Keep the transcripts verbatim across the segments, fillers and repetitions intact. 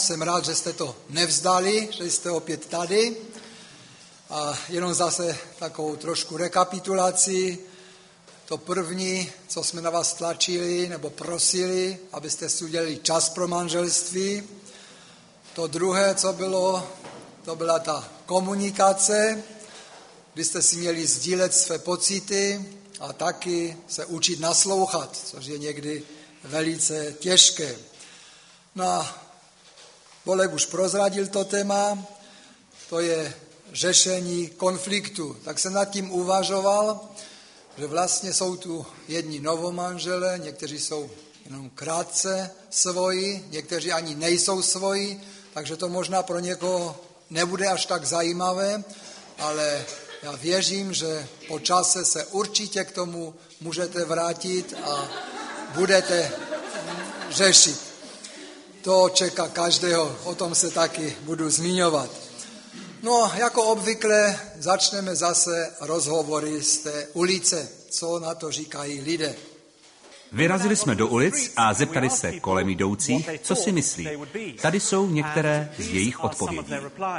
jsem rád, že jste to nevzdali, že jste opět tady. A jenom zase takovou trošku rekapitulaci. To první, co jsme na vás tlačili nebo prosili, abyste si udělali čas pro manželství. To druhé, co bylo, to byla ta komunikace, kdy jste si měli sdílet své pocity a taky se učit naslouchat, což je někdy velice těžké. No a Bolek už prozradil to téma, to je řešení konfliktu. Tak jsem nad tím uvažoval, že vlastně jsou tu jedni novomanželé, někteří jsou jenom krátce svoji, někteří ani nejsou svoji, takže to možná pro někoho nebude až tak zajímavé, ale já věřím, že po čase se určitě k tomu můžete vrátit a budete řešit. To čeká každého, o tom se taky budu zmiňovat. No, jako obvykle začneme zase rozhovory z té ulice, co na to říkají lidé. Vyrazili jsme do ulic a zeptali se kolem jdoucích, co si myslí. Tady jsou některé z jejich odpovědí.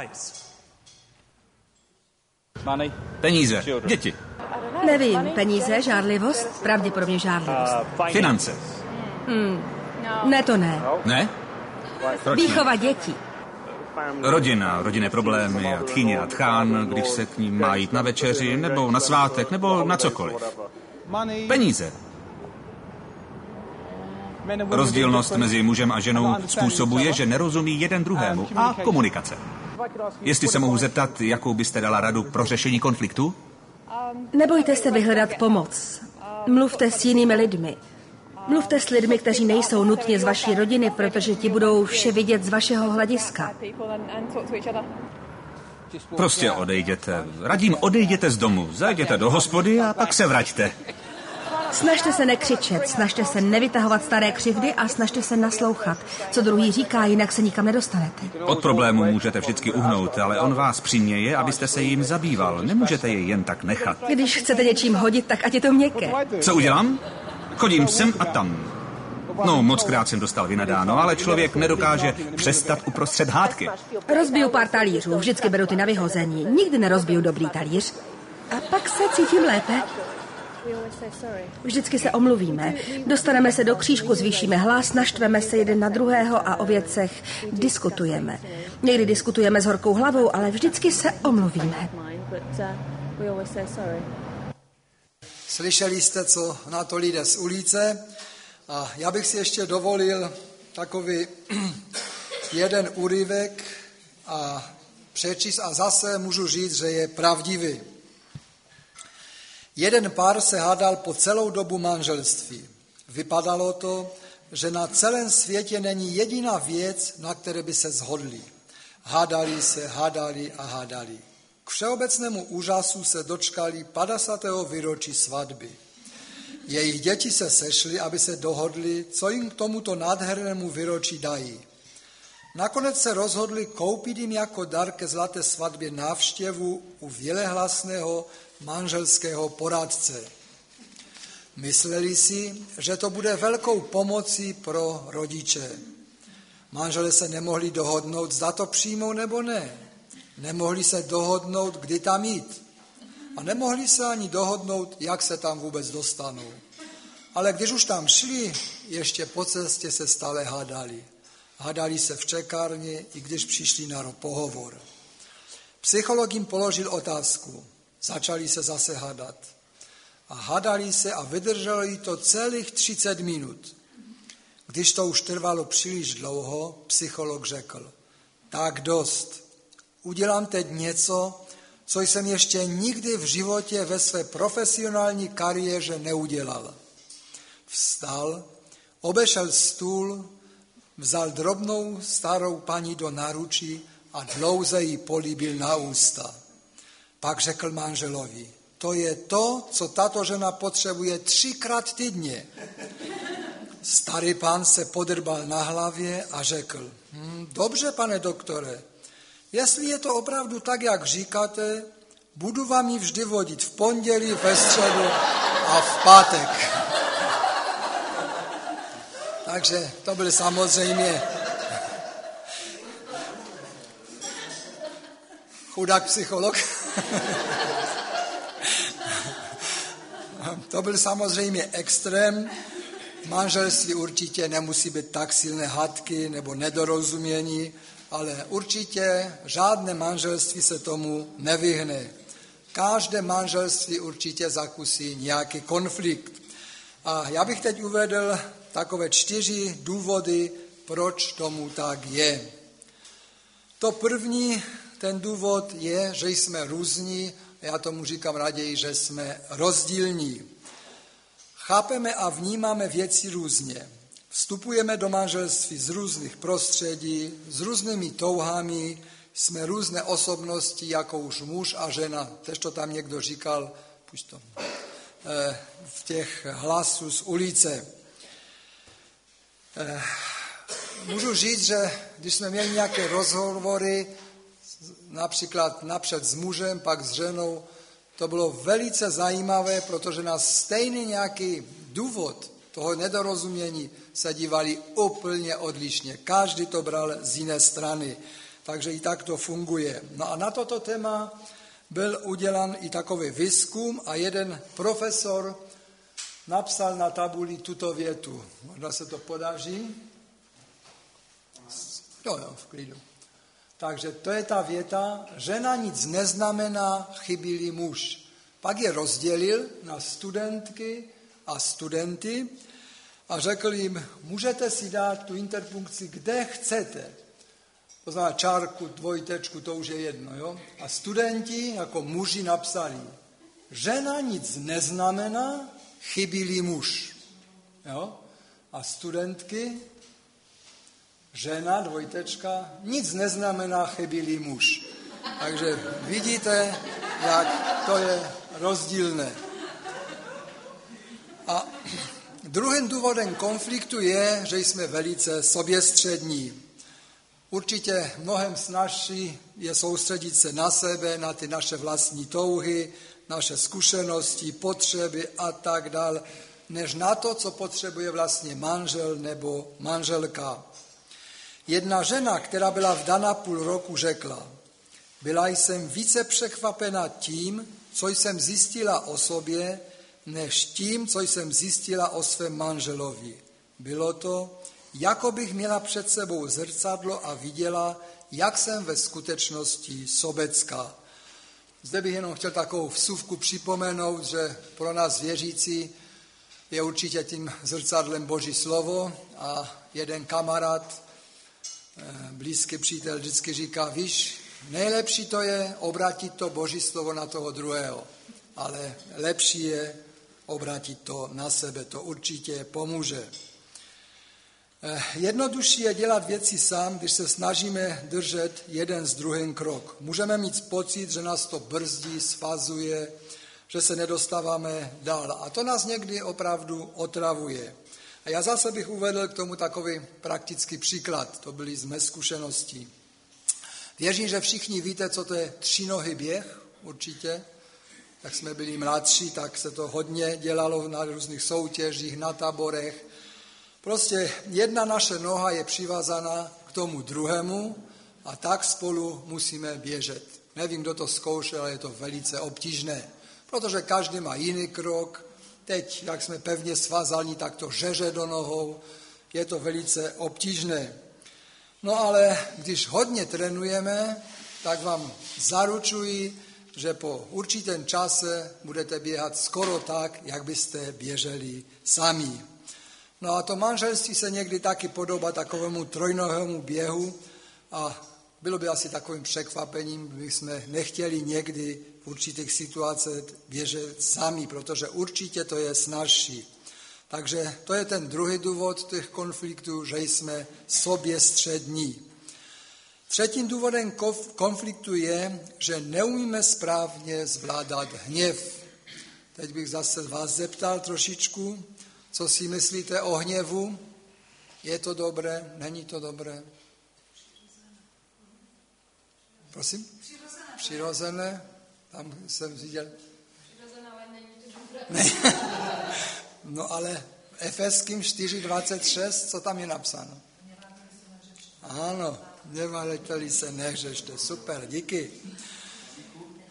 Peníze, děti. Nevím, peníze, žárlivost, pravděpodobně žárlivost. Finance. Hmm. Ne, to ne. Ne? Proč Výchova ne? dětí. Rodina, rodinné problémy a tchyně a tchán, když se k ním má jít na večeři, nebo na svátek, nebo na cokoliv. Peníze. Rozdílnost mezi mužem a ženou způsobuje, že nerozumí jeden druhému a komunikace. Jestli se mohu zeptat, jakou byste dala radu pro řešení konfliktu? Nebojte se vyhledat pomoc. Mluvte s jinými lidmi. Mluvte s lidmi, kteří nejsou nutně z vaší rodiny, protože ti budou vše vidět z vašeho hlediska. Prostě odejděte. Radím, odejděte z domu, zajděte do hospody a pak se vraťte. Snažte se nekřičet, snažte se nevytahovat staré křivdy a snažte se naslouchat, co druhý říká, jinak se nikam nedostanete. Od problému můžete vždycky uhnout, ale on vás přiměje, abyste se jim zabýval. Nemůžete je jen tak nechat. Když chcete něčím hodit, tak ať je to měkké. Co udělám? Chodím sem a tam. No, mockrát jsem dostal vynadáno, ale člověk nedokáže přestat uprostřed hádky. Rozbiju pár talířů, vždycky beru ty na vyhození. Nikdy nerozbiju dobrý talíř. A pak se cítím lépe. Vždycky se omluvíme. Dostaneme se do křížku, zvýšíme hlas, naštveme se jeden na druhého a o věcech diskutujeme. Někdy diskutujeme s horkou hlavou, ale vždycky se omluvíme. Slyšeli jste, co na to lidé z ulice, a já bych si ještě dovolil takový jeden úryvek a přečíst a zase můžu říct, že je pravdivý. Jeden pár se hádal po celou dobu manželství. Vypadalo to, že na celém světě není jediná věc, na které by se shodli. Hádali se, hádali a hádali. K všeobecnému úžasu se dočkali padesátého výročí svatby. Jejich děti se sešly, aby se dohodli, co jim k tomuto nádhernému výročí dají. Nakonec se rozhodli koupit jim jako dar ke zlaté svatbě návštěvu u vělehlasného manželského poradce. Mysleli si, že to bude velkou pomocí pro rodiče. Manželé se nemohli dohodnout, zda to přijmou nebo ne. Nemohli se dohodnout, kdy tam jít. A nemohli se ani dohodnout, jak se tam vůbec dostanou. Ale když už tam šli, ještě po cestě se stále hádali. Hádali se v čekárně, i když přišli na pohovor. Psycholog jim položil otázku. Začali se zase hádat. A hádali se a vydrželo jí to celých třicet minut. Když to už trvalo příliš dlouho, psycholog řekl, tak dost. Udělám teď něco, co jsem ještě nikdy v životě ve své profesionální kariéře neudělal. Vstal, obešel stůl, vzal drobnou starou paní do náručí a dlouze jí políbil na ústa. Pak řekl manželovi, to je to, co tato žena potřebuje třikrát týdně. Starý pán se podrbal na hlavě a řekl, hm, dobře, pane doktore, jestli je to opravdu tak, jak říkáte, budu vám ji vždy vodit v pondělí, ve středu a v pátek. Takže to byl samozřejmě chudák psycholog. To byl samozřejmě extrém. V manželství určitě nemusí být tak silné hádky nebo nedorozumění, ale určitě žádné manželství se tomu nevyhne. Každé manželství určitě zakusí nějaký konflikt. A já bych teď uvedl takové čtyři důvody, proč tomu tak je. To první, ten důvod je, že jsme různí, já tomu říkám raději, že jsme rozdílní. Chápeme a vnímáme věci různě. Vstupujeme do manželství z různých prostředí, s různými touhami, jsme různé osobnosti, jako už muž a žena. Tež to tam někdo říkal, pušť to, v těch hlasů z ulice. Můžu říct, že když jsme měli nějaké rozhovory, například napřed s mužem, pak s ženou, to bylo velice zajímavé, protože na stejný nějaký důvod toho nedorozumění se dívali úplně odlišně. Každý to bral z jiné strany, takže i tak to funguje. No a na toto téma byl udělan i takový výzkum a jeden profesor napsal na tabuli tuto větu. Možná se to podaří? Jo, jo, v klidu. Takže to je ta věta, žena nic neznamená, chybí-li muž. Pak je rozdělil na studentky a studenty a řekl jim, můžete si dát tu interpunkci, kde chcete. To znamená čárku, dvojtečku, to už je jedno. Jo? A studenti jako muži napsali, žena nic neznamená, chybí-li muž. Jo? A studentky, žena, dvojtečka, nic neznamená, chybí-li muž. Takže vidíte, jak to je rozdílné. A druhým důvodem konfliktu je, že jsme velice soběstřední. Určitě mnohem snazší je soustředit se na sebe, na ty naše vlastní touhy, naše zkušenosti, potřeby a tak dále, než na to, co potřebuje vlastně manžel nebo manželka. Jedna žena, která byla vdaná půl roku, řekla, byla jsem více překvapena tím, co jsem zjistila o sobě, než tím, co jsem zjistila o svém manželovi. Bylo to, jako bych měla před sebou zrcadlo a viděla, jak jsem ve skutečnosti sobecká. Zde bych jenom chtěl takovou vsuvku připomenout, že pro nás věřící je určitě tím zrcadlem Boží slovo a jeden kamarád, blízký přítel vždycky říká, víš, nejlepší to je obrátit to Boží slovo na toho druhého, ale lepší je obrátit to na sebe, to určitě pomůže. Jednodušší je dělat věci sám, když se snažíme držet jeden z druhým krok. Můžeme mít pocit, že nás to brzdí, svazuje, že se nedostáváme dál. A to nás někdy opravdu otravuje. A já zase bych uvedl k tomu takový praktický příklad. To byly z mé zkušenosti. Věřím, že všichni víte, co to je třínohý běh, určitě. Jak jsme byli mladší, tak se to hodně dělalo na různých soutěžích, na táborech. Prostě jedna naše noha je přivázaná k tomu druhému a tak spolu musíme běžet. Nevím, kdo to zkoušel, ale je to velice obtížné, protože každý má jiný krok. Teď, jak jsme pevně svázaní, tak to žeře do nohou. Je to velice obtížné. No ale když hodně trénujeme, tak vám zaručuji, že po určitém čase budete běhat skoro tak, jak byste běželi sami. No a to manželství se někdy taky podobá takovému trojnohému běhu a bylo by asi takovým překvapením, kdybychom nechtěli někdy v určitých situacích běžet sami, protože určitě to je snazší. Takže to je ten druhý důvod těch konfliktů, že jsme soběstřední. Třetím důvodem konfliktu je, že neumíme správně zvládat hněv. Teď bych zase vás zeptal trošičku, co si myslíte o hněvu? Je to dobré? Není to dobré? Prosím? Přirozené. Přirozené? Tam jsem viděl. Přirozené, ale není to dobré. Ne. No ale Efeským čtyři dvacet šest, co tam je napsáno? Ano, nevaleteli se, nehřešte. Super, díky.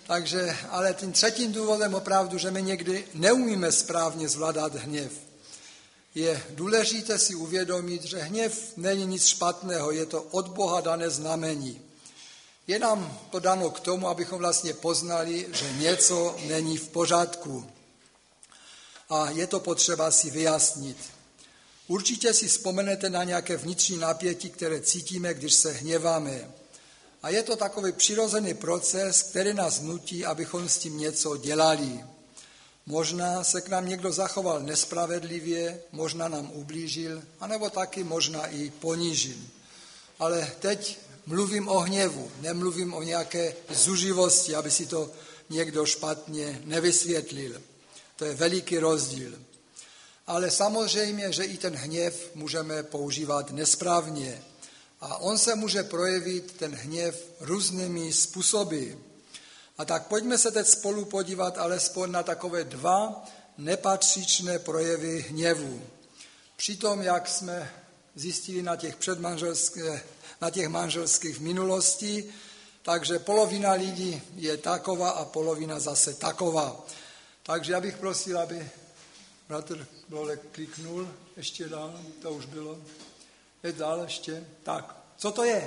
Takže, ale tím třetím důvodem opravdu, že my někdy neumíme správně zvládat hněv. Je důležité si uvědomit, že hněv není nic špatného, je to od Boha dané znamení. Je nám to dáno k tomu, abychom vlastně poznali, že něco není v pořádku. A je to potřeba si vyjasnit. Určitě si vzpomenete na nějaké vnitřní napětí, které cítíme, když se hněváme. A je to takový přirozený proces, který nás nutí, abychom s tím něco dělali. Možná se k nám někdo zachoval nespravedlivě, možná nám ublížil, anebo taky možná i ponížil. Ale teď mluvím o hněvu, nemluvím o nějaké zuživosti, aby si to někdo špatně nevysvětlil. To je veliký rozdíl. Ale samozřejmě, že i ten hněv můžeme používat nesprávně. A on se může projevit, ten hněv, různými způsoby. A tak pojďme se teď spolu podívat alespoň na takové dva nepatřičné projevy hněvu. Přitom, jak jsme zjistili na těch, předmanželských, na těch manželských v minulosti, takže polovina lidí je taková a polovina zase taková. Takže já bych prosil, aby bratr Bolek kliknul, ještě dál, to už bylo. Je dál ještě. Tak, co to je?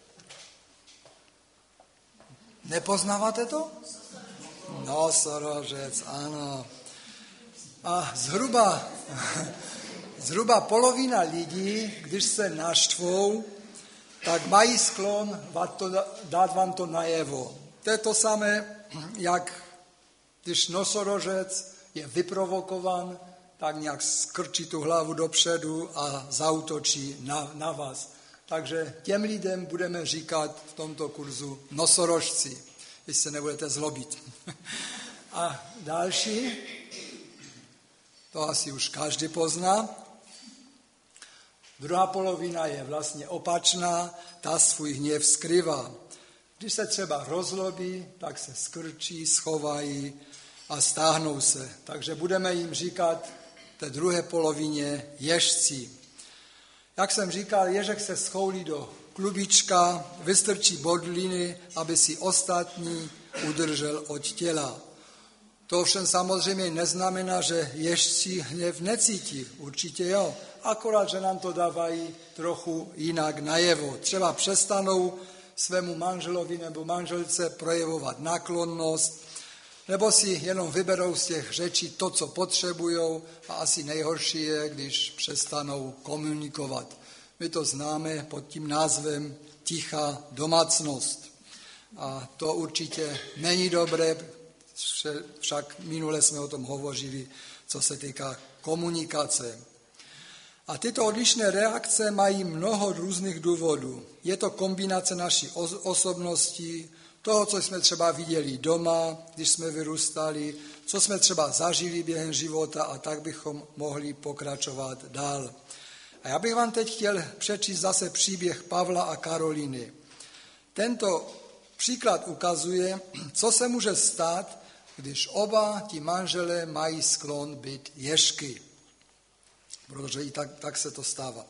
Nepoznáváte to? Nosorožec, ano. A zhruba, zhruba polovina lidí, když se naštvou, tak mají sklon dát vám to najevo. To je to samé, jak když nosorožec je vyprovokovan, tak nějak skrčí tu hlavu dopředu a zaútočí na, na vás. Takže těm lidem budeme říkat v tomto kurzu nosorožci, jestli se nebudete zlobit. A další, to asi už každý pozná. Druhá polovina je vlastně opačná, ta svůj hněv skrývá. Když se třeba rozlobí, tak se skrčí, schovají a stáhnou se. Takže budeme jim říkat té druhé polovině ježci. Jak jsem říkal, ježek se schoulí do klubička, vystrčí bodliny, aby si ostatní udržel od těla. To ovšem samozřejmě neznamená, že ježci hněv necítí. Určitě jo, akorát, že nám to dávají trochu jinak najevo. Třeba přestanou svému manželovi nebo manželce projevovat náklonnost, nebo si jenom vyberou z těch řečí to, co potřebujou, a asi nejhorší je, když přestanou komunikovat. My to známe pod tím názvem tichá domácnost. A to určitě není dobré, však minule jsme o tom hovořili, co se týká komunikace. A tyto odlišné reakce mají mnoho různých důvodů. Je to kombinace naší osobností, toho, co jsme třeba viděli doma, když jsme vyrůstali, co jsme třeba zažili během života, a tak bychom mohli pokračovat dál. A já bych vám teď chtěl přečíst zase příběh Pavla a Karolíny. Tento příklad ukazuje, co se může stát, když oba ti manželé mají sklon být ježky. Protože i tak, tak se to stává.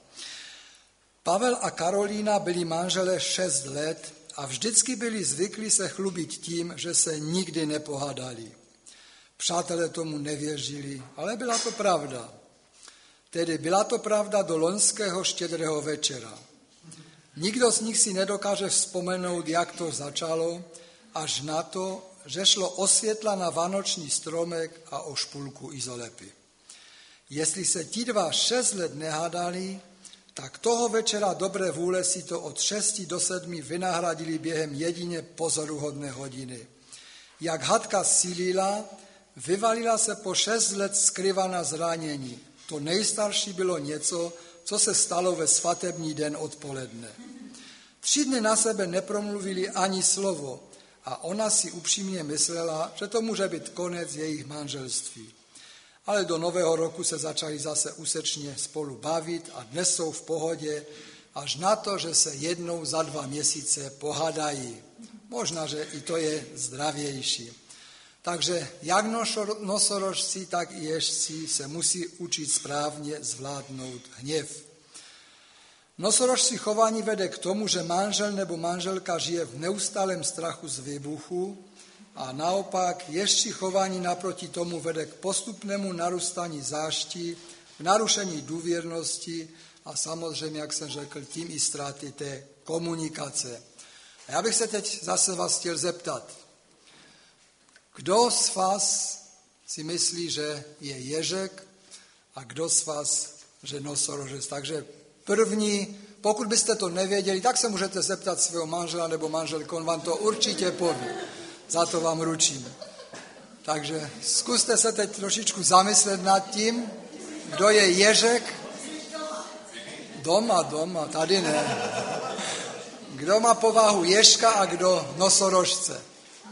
Pavel a Karolína byli manželé šest let a vždycky byli zvyklí se chlubit tím, že se nikdy nepohádali. Přátelé tomu nevěřili, ale byla to pravda. Tedy byla to pravda do loňského štědrého večera. Nikdo z nich si nedokáže vzpomenout, jak to začalo, až na to, že šlo o světla na vánoční stromek a o špulku izolepy. Jestli se ti dva šest let nehádali, tak toho večera dobré vůle si to od šesti do sedmi vynahradili během jedině pozoruhodné hodiny. Jak hadka sílila, vyvalila se po šest let skryvaná zranění. To nejstarší bylo něco, co se stalo ve svatební den odpoledne. Tři dny na sebe nepromluvili ani slovo a ona si upřímně myslela, že to může být konec jejich manželství. Ale do nového roku se začali zase úsečně spolu bavit a dnes jsou v pohodě, až na to, že se jednou za dva měsíce pohádají. Možná, že i to je zdravější. Takže jak nosorožci, tak i ježci se musí učit správně zvládnout hněv. Nosorožci chování vede k tomu, že manžel nebo manželka žije v neustálém strachu z výbuchu, A naopak ještě chování naproti tomu vede k postupnému narůstání zášti, k narušení důvěrnosti a samozřejmě, jak jsem řekl, tím i ztráty té komunikace. A já bych se teď zase vás chtěl zeptat, kdo z vás si myslí, že je ježek a kdo z vás, že nosorožec. Takže první, pokud byste to nevěděli, tak se můžete zeptat svého manžela nebo manželky, on vám to určitě poví. Za to vám ručím. Takže zkuste se teď trošičku zamyslet nad tím, kdo je ježek. Doma, doma, tady ne. Kdo má povahu ježka a kdo nosorožce.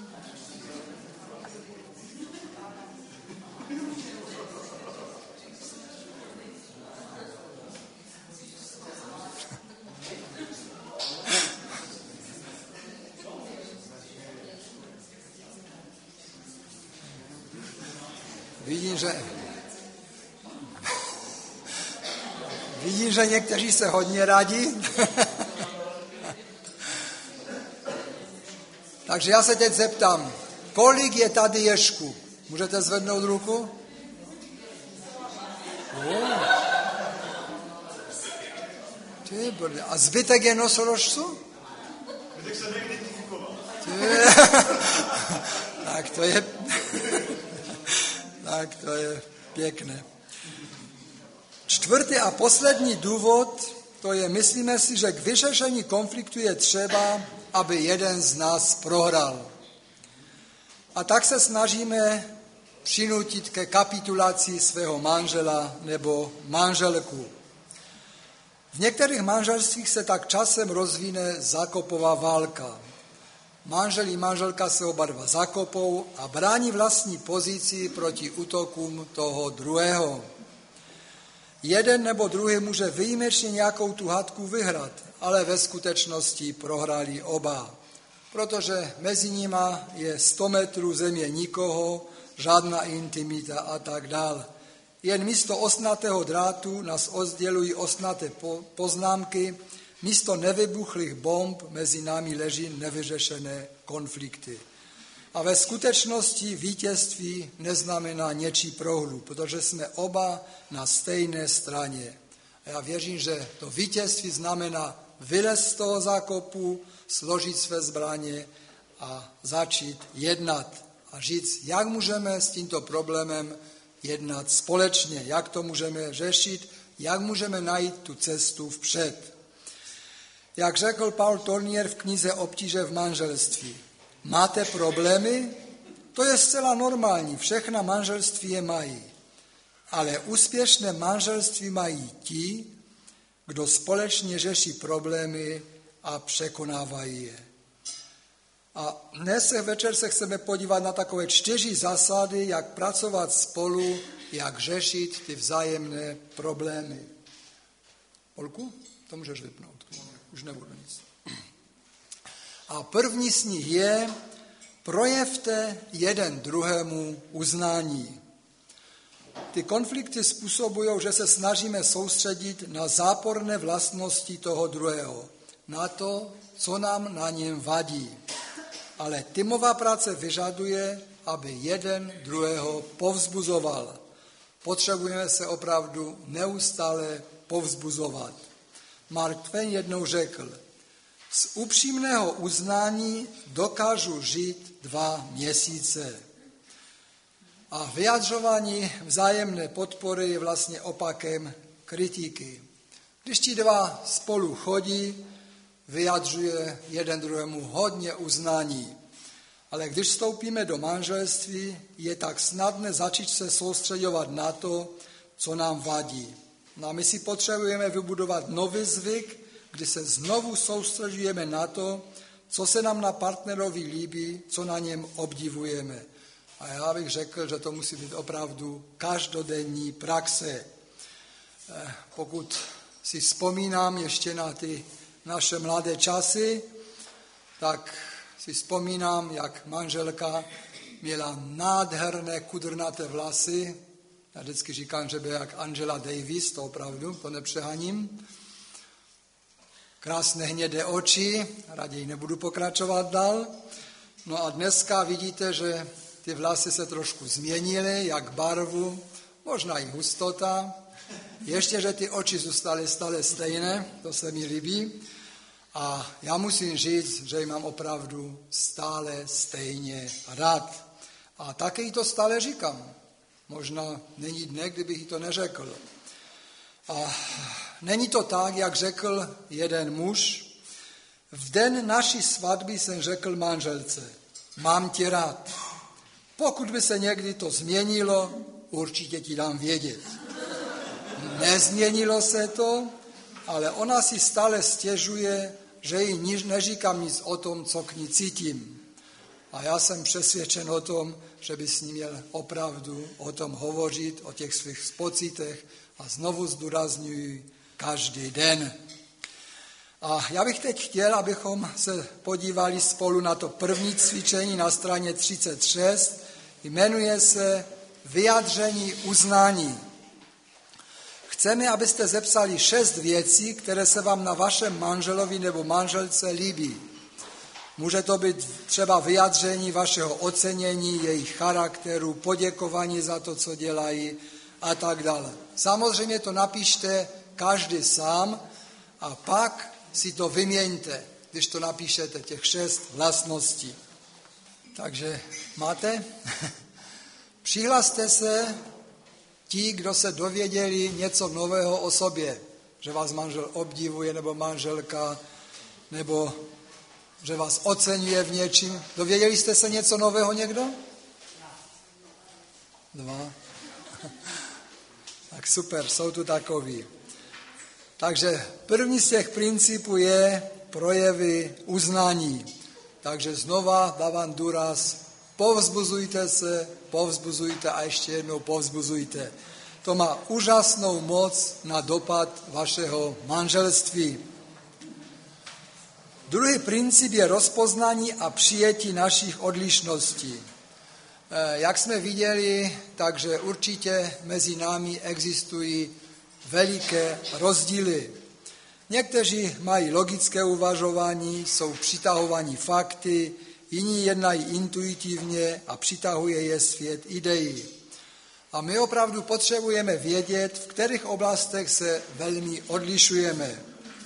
Vidím, že vidím, že někteří se hodně radí. Takže já se teď zeptám, kolik je tady ježků? Můžete zvednout ruku? Oh. Ty brde. A zbytek je nosorožců? Zbytek se neidentifikoval. Tak to je... Tak to je pěkné. Čtvrtý a poslední důvod, to je, myslíme si, že k vyřešení konfliktu je třeba, aby jeden z nás prohrál. A tak se snažíme přinutit ke kapitulaci svého manžela nebo manželku. V některých manželstvích se tak časem rozvine zakopová válka. Manžel i manželka se oba dva zakopou a brání vlastní pozici proti útokům toho druhého. Jeden nebo druhý může výjimečně nějakou tu hádku vyhrát, ale ve skutečnosti prohráli oba. Protože mezi nima je sto metrů země nikoho, žádná intimita a tak dál. Jen místo ostnatého drátu nás oddělují ostnaté poznámky, místo nevybuchlých bomb mezi námi leží nevyřešené konflikty. A ve skutečnosti vítězství neznamená něčí prohru, protože jsme oba na stejné straně. A já věřím, že to vítězství znamená vylézt z toho zákopu, složit své zbraně a začít jednat. A říct, jak můžeme s tímto problémem jednat společně, jak to můžeme řešit, jak můžeme najít tu cestu vpřed. Jak řekl Paul Tornier v knize Obtíže v manželství. Máte problémy? To je zcela normální, všechna manželství je mají. Ale úspěšné manželství mají ti, kdo společně řeší problémy a překonávají je. A dnes večer se chceme podívat na takové čtyři zásady, jak pracovat spolu, jak řešit ty vzájemné problémy. Olku, to můžeš vypnout. Už nebudu nic. A první z nich je, projevte jeden druhému uznání. Ty konflikty způsobují, že se snažíme soustředit na záporné vlastnosti toho druhého, na to, co nám na něm vadí. Ale týmová práce vyžaduje, aby jeden druhého povzbuzoval. Potřebujeme se opravdu neustále povzbuzovat. Mark Twain jednou řekl, z upřímného uznání dokážu žít dva měsíce. A vyjadřování vzájemné podpory je vlastně opakem kritiky. Když ti dva spolu chodí, vyjadřuje jeden druhému hodně uznání. Ale když vstoupíme do manželství, je tak snadné začít se soustředovat na to, co nám vadí. No a my si potřebujeme vybudovat nový zvyk, kdy se znovu soustředujeme na to, co se nám na partnerovi líbí, co na něm obdivujeme. A já bych řekl, že to musí být opravdu každodenní praxe. Pokud si vzpomínám ještě na ty naše mladé časy, tak si vzpomínám, jak manželka měla nádherné kudrnaté vlasy. Já vždycky říkám, že byl jak Angela Davis, to opravdu, to nepřehaním. Krásné hnědé oči, raději nebudu pokračovat dál. No a dneska vidíte, že ty vlasy se trošku změnily, jak barvu, možná i hustota. Ještě, že ty oči zůstaly stále stejné, to se mi líbí. A já musím říct, že ji mám opravdu stále stejně rád. A taky jí to stále říkám. Možná není dne, kdybych jí to neřekl. A není to tak, jak řekl jeden muž. V den naší svatby jsem řekl manželce, mám tě rád. Pokud by se někdy to změnilo, určitě ti dám vědět. Nezměnilo se to, ale ona si stále stěžuje, že jí neříkám nic o tom, co k ní cítím. A já jsem přesvědčen o tom, že by s ní měl opravdu o tom hovořit, o těch svých pocitech a znovu zdůrazňuji každý den. A já bych teď chtěl, abychom se podívali spolu na to první cvičení na straně třicet šest. Jmenuje se Vyjádření uznání. Chceme, abyste zepsali šest věcí, které se vám na vašem manželovi nebo manželce líbí. Může to být třeba vyjádření vašeho ocenění, jejich charakteru, poděkování za to, co dělají a tak dále. Samozřejmě to napište každý sám a pak si to vyměňte, když to napíšete, těch šest vlastností. Takže máte? Přihlaste se ti, kdo se dověděli něco nového o sobě, že vás manžel obdivuje nebo manželka, nebo že vás oceňuje v něčím. Dověděli jste se něco nového někdo? Dva. Tak super, jsou tu takoví. Takže první z těch principů je projevy uznání. Takže znova dávám důraz, povzbuzujte se, povzbuzujte a ještě jednou povzbuzujte. To má úžasnou moc na dopad vašeho manželství. Druhý princip je rozpoznání a přijetí našich odlišností. Jak jsme viděli, takže určitě mezi námi existují veliké rozdíly. Někteří mají logické uvažování, jsou přitahovaní fakty, jiní jednají intuitivně a přitahuje je svět ideí. A my opravdu potřebujeme vědět, v kterých oblastech se velmi odlišujeme.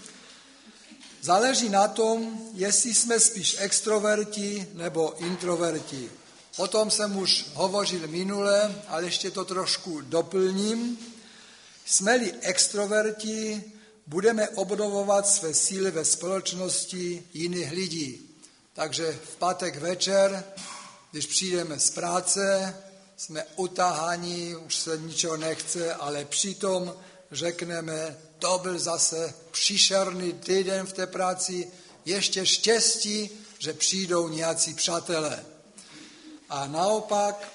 Záleží na tom, jestli jsme spíš extroverti nebo introverti. O tom jsem už hovořil minule, ale ještě to trošku doplním. Jsme-li extroverti, budeme obnovovat své síly ve společnosti jiných lidí. Takže v pátek večer, když přijdeme z práce, jsme utahaní, už se ničeho nechce, ale přitom řekneme, to byl zase příšerný týden v té práci, ještě štěstí, že přijdou nějací přátelé. A naopak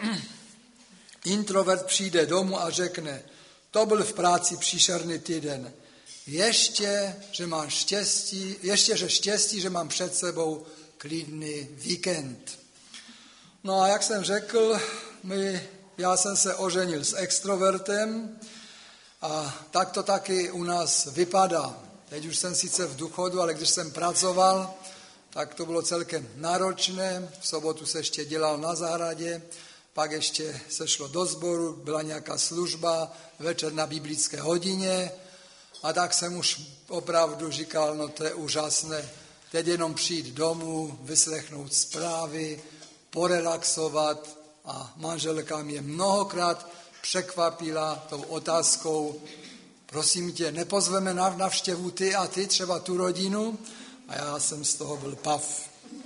introvert přijde domů a řekne, to byl v práci příšerný týden, ještě, že mám štěstí, ještě, že štěstí, že mám před sebou klidný víkend. No a jak jsem řekl, my, já jsem se oženil s extrovertem a tak to taky u nás vypadá. Teď už jsem sice v důchodu, ale když jsem pracoval, tak to bylo celkem náročné. V sobotu se ještě dělal na zahradě, pak ještě se šlo do sboru, byla nějaká služba, večer na biblické hodině a tak jsem už opravdu říkal, no to je úžasné, teď jenom přijít domů, vyslechnout zprávy, porelaxovat a manželka mě mnohokrát překvapila tou otázkou, prosím tě, nepozveme na návštěvu ty a ty, třeba tu rodinu? A já jsem z toho byl pav.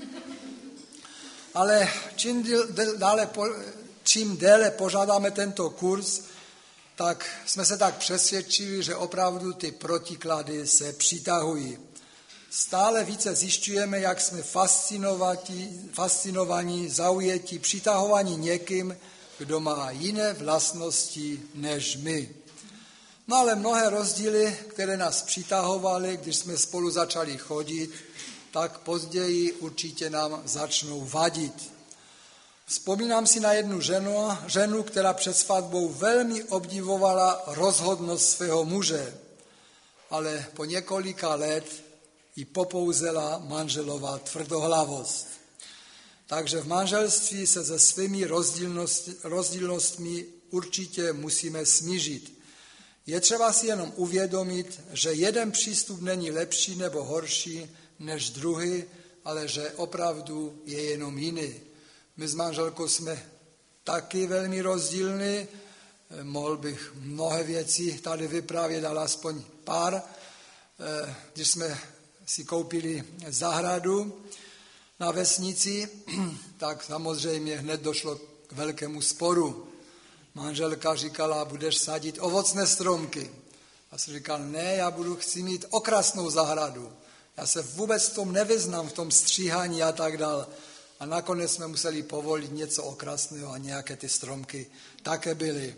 Ale čím dále, čím déle pořádáme tento kurz, tak jsme se tak přesvědčili, že opravdu ty protiklady se přitahují. Stále více zjišťujeme, jak jsme fascinovaní, zaujatí, přitahovaní někým, kdo má jiné vlastnosti než my. No ale mnohé rozdíly, které nás přitahovaly, když jsme spolu začali chodit, tak později určitě nám začnou vadit. Vzpomínám si na jednu ženu, ženu, která před svatbou velmi obdivovala rozhodnost svého muže, ale po několika let ji popouzela manželova tvrdohlavost. Takže v manželství se se svými rozdílnost, rozdílnostmi určitě musíme smířit. Je třeba si jenom uvědomit, že jeden přístup není lepší nebo horší než druhý, ale že opravdu je jenom jiný. My s manželkou jsme taky velmi rozdílní, mohl bych mnohé věci tady vyprávět, ale aspoň pár. Když jsme si koupili zahradu na vesnici, tak samozřejmě hned došlo k velkému sporu. Manželka říkala, budeš sadit ovocné stromky. A jsem říkal, ne, já budu chci mít okrasnou zahradu. Já se vůbec v tom nevyznám, v tom stříhání a tak dále. A nakonec jsme museli povolit něco okrasného a nějaké ty stromky také byly.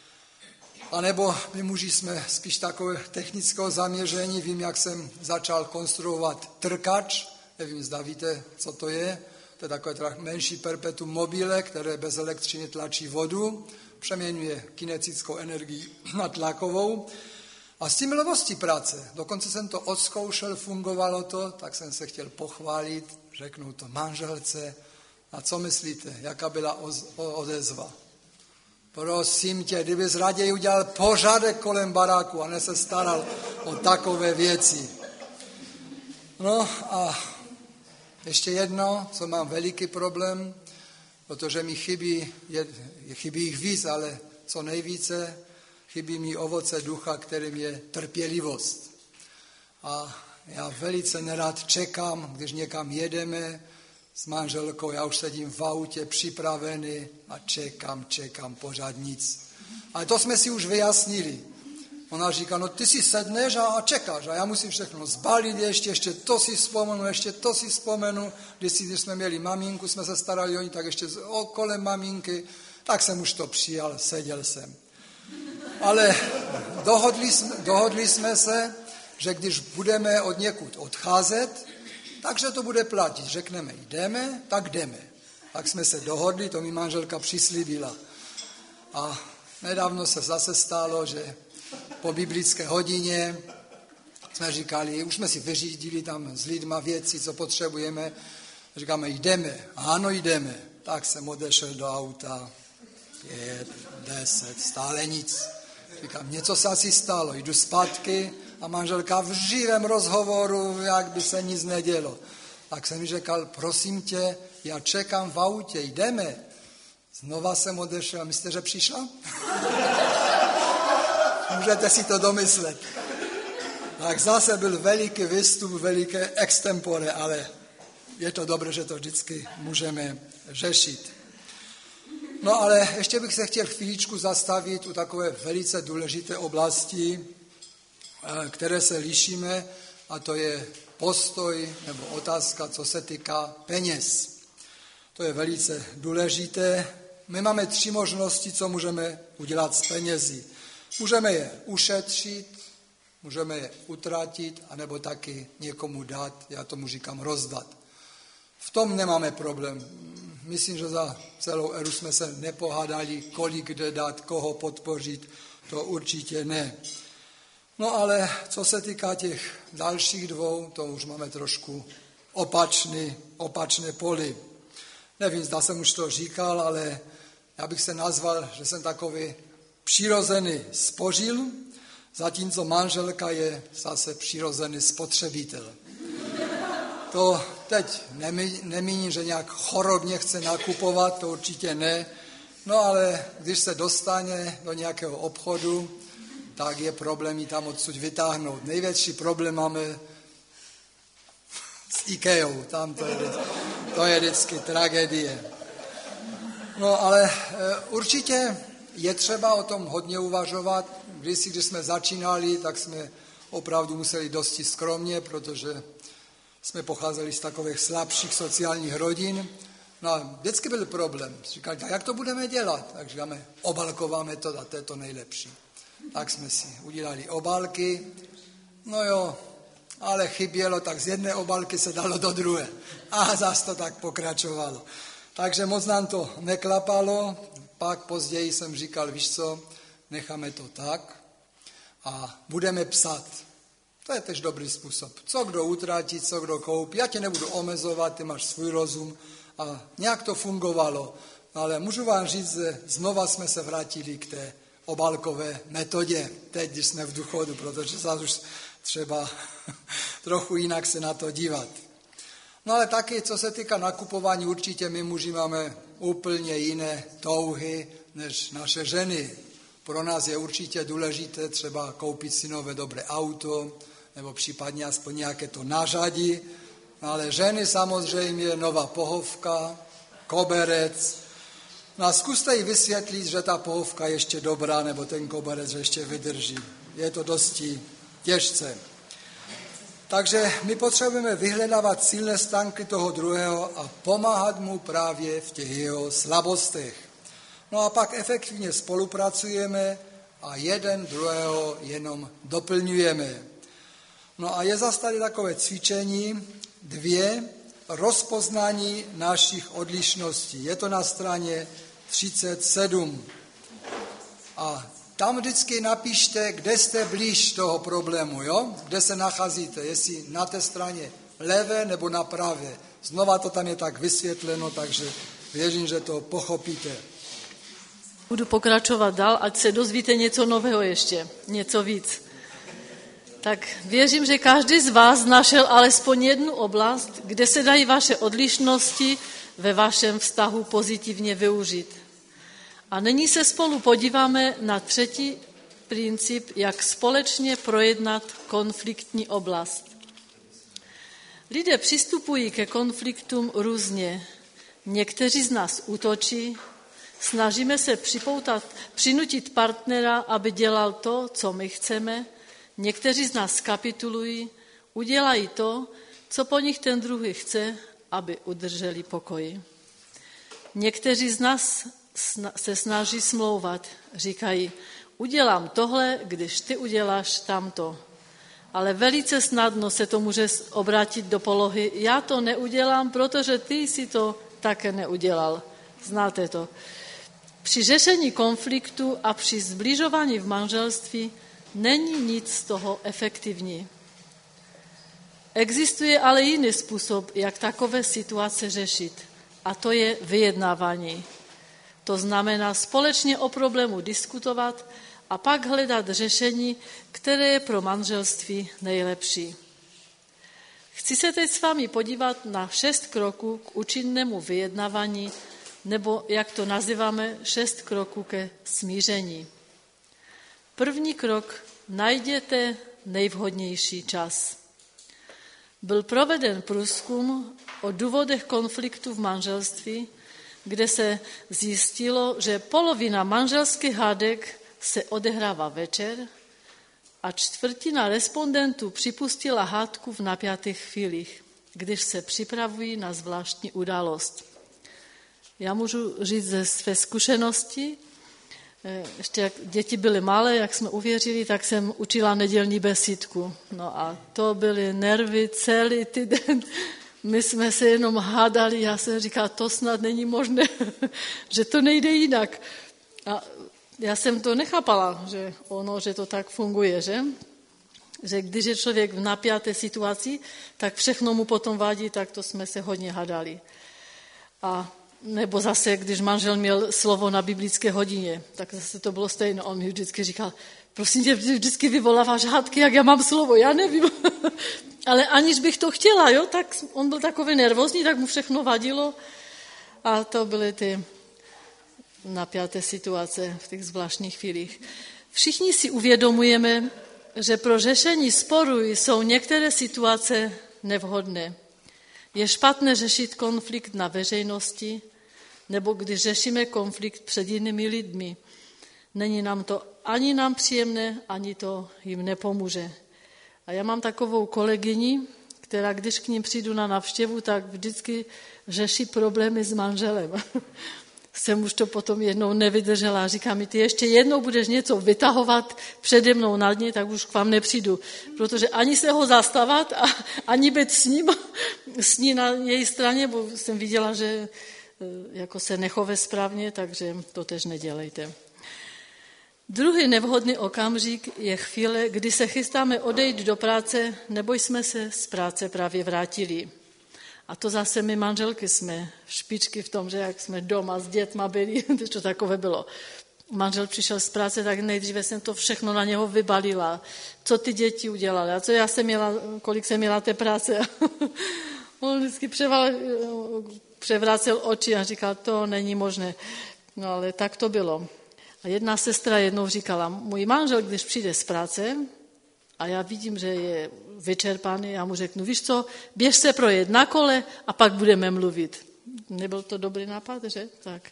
A nebo my muži jsme spíš takové technického zaměření. Vím, jak jsem začal konstruovat trkač. Nevím, zda víte, co to je. To je takové menší perpetuum mobile, které bez elektřiny tlačí vodu, přeměňuje kinetickou energii na tlakovou. A s tím levostí práce. Dokonce jsem to odzkoušel, fungovalo to, tak jsem se chtěl pochválit, řeknu to manželce. A co myslíte, jaká byla odezva? Prosím tě, kdybys raději udělal pořádek kolem baráku a ne se staral o takové věci. No a ještě jedno, co mám veliký problém, protože mi chybí, je, chybí jich víc, ale co nejvíce, chybí mi ovoce ducha, kterým je trpělivost. A já velice nerad čekám, když někam jedeme s manželkou, já už sedím v autě připravený a čekám, čekám, pořád nic. Ale to jsme si už vyjasnili. Ona říká, no ty si sedneš a čekáš a já musím všechno zbalit ještě, ještě to si vzpomenu, ještě to si vzpomenu. Když, si, když jsme měli maminku, jsme se starali o ní, tak ještě kolem maminky, tak jsem už to přijal, seděl jsem. Ale dohodli jsme, dohodli jsme se, že když budeme od někud odcházet, takže to bude platit. Řekneme, jdeme, tak jdeme. Tak jsme se dohodli, to mi manželka přislíbila. A nedávno se zase stalo, že po biblické hodině jsme říkali, už jsme si vyřídili tam s lidma věci, co potřebujeme. Říkáme, jdeme. Ano, jdeme. Tak jsem odešel do auta. Pět, deset, stále nic. Říkám, něco se asi stalo. Jdu zpátky a manželka v živém rozhovoru, jak by se nic nedělo. Tak jsem mi řekl, prosím tě, já čekám v autě, jdeme. Znova jsem odešel. Myslíte, že přišla? Můžete si to domyslet. Tak zase byl veliký výstup, veliké extempore, ale je to dobré, že to vždycky můžeme řešit. No ale ještě bych se chtěl chvíličku zastavit u takové velice důležité oblasti, které se lišíme, a to je postoj nebo otázka, co se týká peněz. To je velice důležité. My máme tři možnosti, co můžeme udělat s penězi. Můžeme je ušetřit, můžeme je utratit, anebo taky někomu dát, já tomu říkám rozdat. V tom nemáme problém. Myslím, že za celou éru jsme se nepohádali, kolik kde dát, koho podpořit, to určitě ne. No ale co se týká těch dalších dvou, to už máme trošku opačný, opačné poli. Nevím, zda jsem už to říkal, ale já bych se nazval, že jsem takový přirozený spořil, zatímco manželka je zase přirozený spotřebitel. To teď nemíním, že nějak chorobně chce nakupovat, to určitě ne, no ale když se dostane do nějakého obchodu, tak je problém ji tam odsud vytáhnout. Největší problém máme s IKEAou, tam to je, to je vždycky tragédie. No ale určitě je třeba o tom hodně uvažovat. Když, si, když jsme začínali, tak jsme opravdu museli dosti skromně, protože jsme pocházeli z takových slabších sociálních rodin. No a vždycky byl problém. Říkali, tak jak to budeme dělat? Tak říkáme, obalkováme to a to je to nejlepší. Tak jsme si udělali obálky. No jo, ale chybělo, tak z jedné obálky se dalo do druhé. A zase to tak pokračovalo. Takže moc nám to neklapalo. Pak později jsem říkal, víš co, necháme to tak a budeme psát. To je tež dobrý způsob. Co kdo utratí, co kdo koupí. Já tě nebudu omezovat, ty máš svůj rozum, a nějak to fungovalo. Ale můžu vám říct, že znova jsme se vrátili k té obálkové metodě, teď, když jsme v důchodu, protože zase už třeba trochu jinak se na to dívat. No ale taky, co se týká nakupování, určitě my muži máme úplně jiné touhy než naše ženy. Pro nás je určitě důležité třeba koupit si nové dobré auto, nebo případně aspoň nějaké to nářadí, ale ženy samozřejmě nová pohovka, koberec. No a zkuste jí vysvětlit, že ta pohovka je ještě dobrá, nebo ten koberec že ještě vydrží. Je to dosti těžce. Takže my potřebujeme vyhledávat silné stránky toho druhého a pomáhat mu právě v těch jeho slabostech. No a pak efektivně spolupracujeme a jeden druhého jenom doplňujeme. No a je zase tady takové cvičení, dvě, rozpoznání našich odlišností. Je to na straně třicet sedm. A tam vždycky napište, kde jste blíž toho problému, jo? Kde se nacházíte, jestli na té straně levé nebo na pravé. Znova to tam je tak vysvětleno, takže věřím, že to pochopíte. Budu pokračovat dál, ať se dozvíte něco nového ještě, něco víc. Tak věřím, že každý z vás našel alespoň jednu oblast, kde se dají vaše odlišnosti ve vašem vztahu pozitivně využít. A nyní se spolu podíváme na třetí princip, jak společně projednat konfliktní oblast. Lidé přistupují ke konfliktům různě. Někteří z nás útočí, snažíme se připoutat, přinutit partnera, aby dělal to, co my chceme. Někteří z nás kapitulují, udělají to, co po nich ten druhý chce, aby udrželi pokoj. Někteří z nás se snaží smlouvat, říkají, udělám tohle, když ty uděláš tamto. Ale velice snadno se to může obrátit do polohy, já to neudělám, protože ty si to také neudělal. Znáte to. Při řešení konfliktu a při zbližování v manželství není nic z toho efektivní. Existuje ale jiný způsob, jak takové situace řešit, a to je vyjednávání. To znamená společně o problému diskutovat a pak hledat řešení, které je pro manželství nejlepší. Chci se teď s vámi podívat na šest kroků k účinnému vyjednávání, nebo jak to nazýváme, šest kroků ke smíření. První krok, najděte nejvhodnější čas. Byl proveden průzkum o důvodech konfliktu v manželství, kde se zjistilo, že polovina manželských hádek se odehrává večer a čtvrtina respondentů připustila hádku v napjatých chvílích, když se připravují na zvláštní událost. Já můžu říct ze své zkušenosti, ještě jak děti byly malé, jak jsme uvěřili, tak jsem učila nedělní besídku. No a to byly nervy celý týden. My jsme se jenom hádali, já jsem říkala, to snad není možné, že to nejde jinak. A já jsem to nechápala, že ono, že to tak funguje, že? Že když je člověk v napjaté situaci, tak všechno mu potom vadí, tak to jsme se hodně hádali. A nebo zase, když manžel měl slovo na biblické hodině, tak zase to bylo stejné. On mi vždycky říkal, prosím tě, vždycky vyvoláváš hádky, jak já mám slovo, já nevím. Ale aniž bych to chtěla, jo, tak on byl takový nervózní, tak mu všechno vadilo. A to byly ty napjaté situace v těch zvláštních chvílích. Všichni si uvědomujeme, že pro řešení sporu jsou některé situace nevhodné. Je špatné řešit konflikt na veřejnosti, nebo když řešíme konflikt před jinými lidmi. Není nám to ani nám příjemné, ani to jim nepomůže. A já mám takovou kolegyni, která když k ním přijdu na návštěvu, tak vždycky řeší problémy s manželem. Jsem už to potom jednou nevydržela a říká mi, ty ještě jednou budeš něco vytahovat přede mnou na dně, tak už k vám nepřijdu. Protože ani se ho zastavat a ani být s ním, s ní na její straně, bo jsem viděla, že jako se nechove správně, takže to tež nedělejte. Druhý nevhodný okamžik je chvíle, kdy se chystáme odejít do práce, nebo jsme se z práce právě vrátili. A to zase my manželky jsme špičky v tom, že jak jsme doma s dětma byli, to takové bylo. Manžel přišel z práce, tak nejdříve jsem to všechno na něho vybalila. Co ty děti udělali a co já jsem měla, kolik jsem měla té práce. On vždycky převal, převracel oči a říkal, to není možné. No ale tak to bylo. A jedna sestra jednou říkala, můj manžel, když přijde z práce a já vidím, že je vyčerpaný, já mu řeknu, víš co, běž se projet na kole a pak budeme mluvit. Nebyl to dobrý nápad, že? Tak.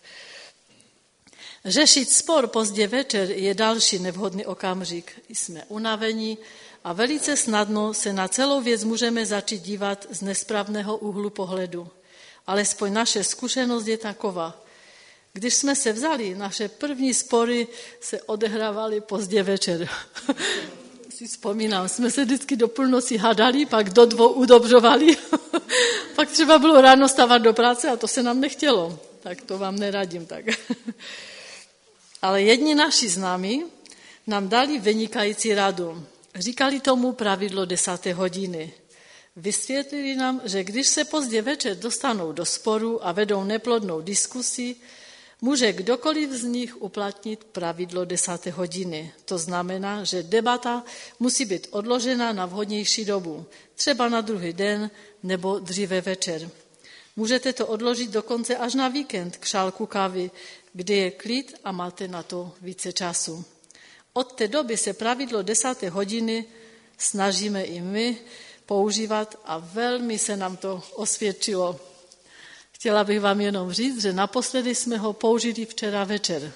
Řešit spor pozdě večer je další nevhodný okamžik. Jsme unavení a velice snadno se na celou věc můžeme začít dívat z nesprávného úhlu pohledu. Alespoň naše zkušenost je taková. Když jsme se vzali, naše první spory se odehrávaly pozdě večer. Si vzpomínám, jsme se vždycky do půlnoci hadali, pak do dvou udobřovali. Pak třeba bylo ráno stávat do práce a to se nám nechtělo. Tak to vám neradím tak. Ale jedni naši známí nám dali vynikající radu. Říkali tomu pravidlo desáté hodiny. Vysvětlili nám, že když se pozdě večer dostanou do sporu a vedou neplodnou diskusi, může kdokoliv z nich uplatnit pravidlo desáté hodiny. To znamená, že debata musí být odložena na vhodnější dobu, třeba na druhý den nebo dříve večer. Můžete to odložit dokonce až na víkend k šálku kávy, kdy je klid a máte na to více času. Od té doby se pravidlo desáté hodiny snažíme i my používat a velmi se nám to osvědčilo. Chtěla bych vám jenom říct, že naposledy jsme ho použili včera večer.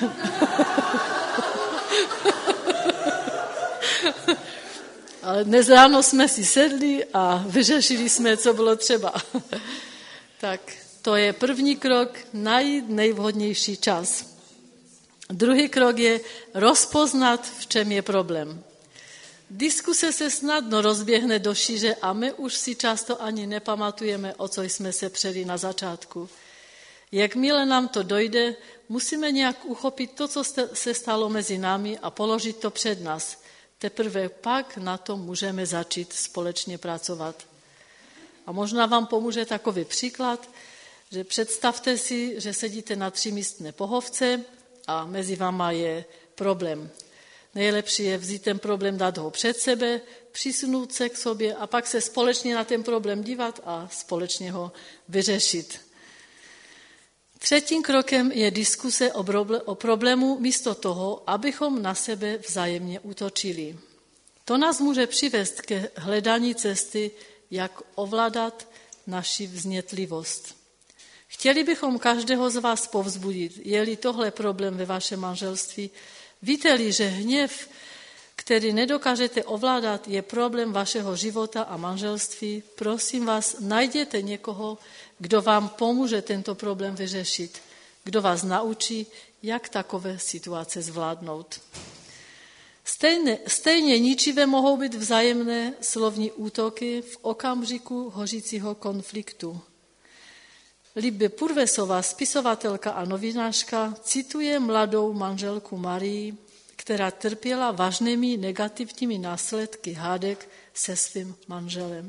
Ale dnes ráno jsme si sedli a vyřešili jsme, co bylo třeba. Tak to je první krok, najít nejvhodnější čas. Druhý krok je rozpoznat, v čem je problém. Diskuse se snadno rozběhne do šíře a my už si často ani nepamatujeme, o co jsme se přeli na začátku. Jakmile nám to dojde, musíme nějak uchopit to, co se stalo mezi námi a položit to před nás. Teprve pak na tom můžeme začít společně pracovat. A možná vám pomůže takový příklad, že představte si, že sedíte na třímístné pohovce a mezi váma je problém. Nejlepší je vzít ten problém, dát ho před sebe, přisunout se k sobě a pak se společně na ten problém dívat a společně ho vyřešit. Třetím krokem je diskuse o problému místo toho, abychom na sebe vzájemně útočili. To nás může přivést ke hledání cesty, jak ovládat naši vznětlivost. Chtěli bychom každého z vás povzbudit, je-li tohle problém ve vašem manželství. Víte-li, že hněv, který nedokážete ovládat, je problém vašeho života a manželství, prosím vás, najděte někoho, kdo vám pomůže tento problém vyřešit, kdo vás naučí, jak takové situace zvládnout. Stejně, stejně ničivé mohou být vzájemné slovní útoky v okamžiku hořícího konfliktu. Libbe Purvesová, spisovatelka a novinářka, cituje mladou manželku Marii, která trpěla vážnými negativními následky hádek se svým manželem.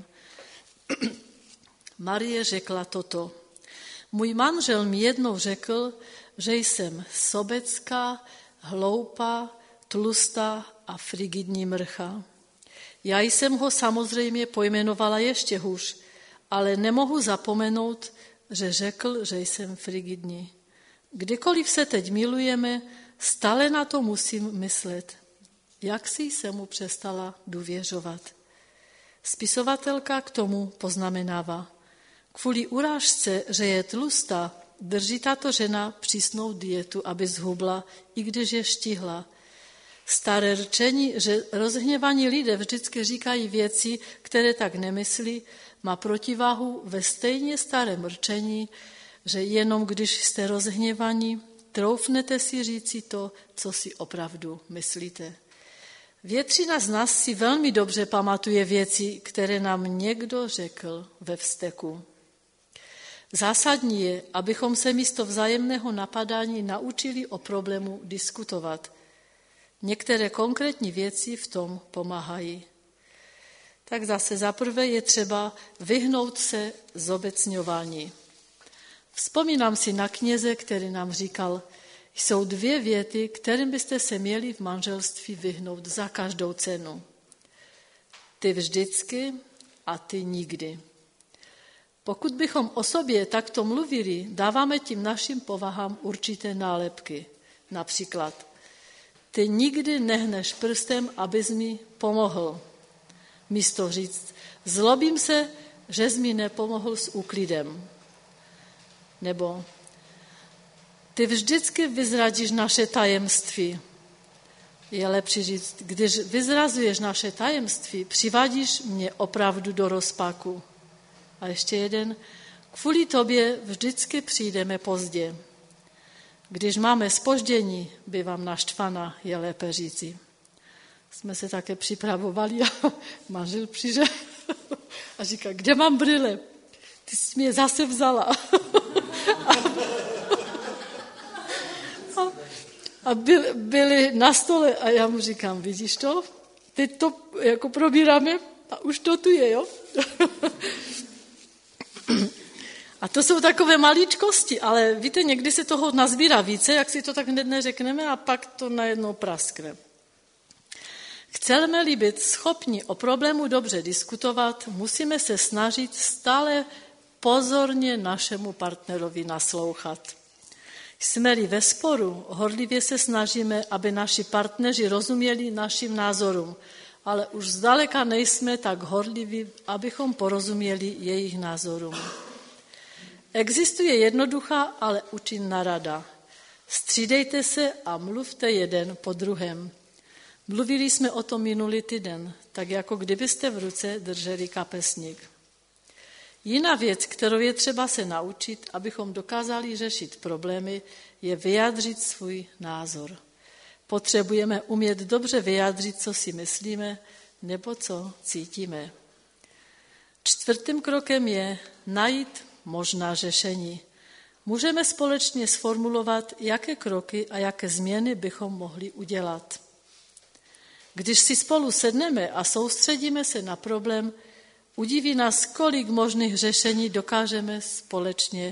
Marie řekla toto. Můj manžel mi jednou řekl, že jsem sobecká, hloupá, tlustá a frigidní mrcha. Já jsem ho samozřejmě pojmenovala ještě hůř, ale nemohu zapomenout, že řekl, že jsem frigidní. Kdykoliv se teď milujeme, stále na to musím myslet. Jak si jsem mu přestala důvěřovat? Spisovatelka k tomu poznamenává. Kvůli urážce, že je tlustá, drží tato žena přísnou dietu, aby zhubla, i když je štihla. Staré řečení, že rozhněvaní lidé vždycky říkají věci, které tak nemyslí, má protiváhu ve stejně starém rčení, že jenom když jste rozhněvaní, troufnete si říci to, co si opravdu myslíte. Většina z nás si velmi dobře pamatuje věci, které nám někdo řekl ve vzteku. Zásadní je, abychom se místo vzájemného napadání naučili o problému diskutovat. Některé konkrétní věci v tom pomáhají. tak zase zaprvé je třeba vyhnout se zobecňování. Vzpomínám si na kněze, který nám říkal, jsou dvě věty, kterým byste se měli v manželství vyhnout za každou cenu. Ty vždycky a ty nikdy. Pokud bychom o sobě takto mluvili, dáváme tím našim povahám určité nálepky. Například, ty nikdy nehneš prstem, abys mi pomohl. Místo říct, zlobím se, že jsi mi nepomohl s úklidem. Nebo ty vždycky vyzradíš naše tajemství. Je lepší říct, když vyzrazuješ naše tajemství, přivádíš mě opravdu do rozpaku. A ještě jeden, kvůli tobě vždycky přijdeme pozdě. Když máme zpoždění, bývám naštvaná, je lépe říci. Jsme se také připravovali a manžel přišel a říká, kde mám brýle? Ty jsi mě zase vzala. a a byli, byli na stole a já mu říkám, vidíš to? Teď to jako probíráme a už to tu je, jo? A to jsou takové maličkosti, ale víte, někdy se toho nazbírá více, jak si to tak hned neřekneme a pak to najednou praskne. Chceme-li být schopni o problému dobře diskutovat, musíme se snažit stále pozorně našemu partnerovi naslouchat. Jsme-li ve sporu, horlivě se snažíme, aby naši partneři rozuměli našim názorům, ale už zdaleka nejsme tak horliví, abychom porozuměli jejich názorům. Existuje jednoduchá, ale účinná rada. Střídejte se a mluvte jeden po druhém. Mluvili jsme o tom minulý týden, tak jako kdybyste v ruce drželi kapesník. Jiná věc, kterou je třeba se naučit, abychom dokázali řešit problémy, je vyjádřit svůj názor. Potřebujeme umět dobře vyjádřit, co si myslíme nebo co cítíme. Čtvrtým krokem je najít možná řešení. Můžeme společně sformulovat, jaké kroky a jaké změny bychom mohli udělat. Když si spolu sedneme a soustředíme se na problém, udiví nás, kolik možných řešení dokážeme společně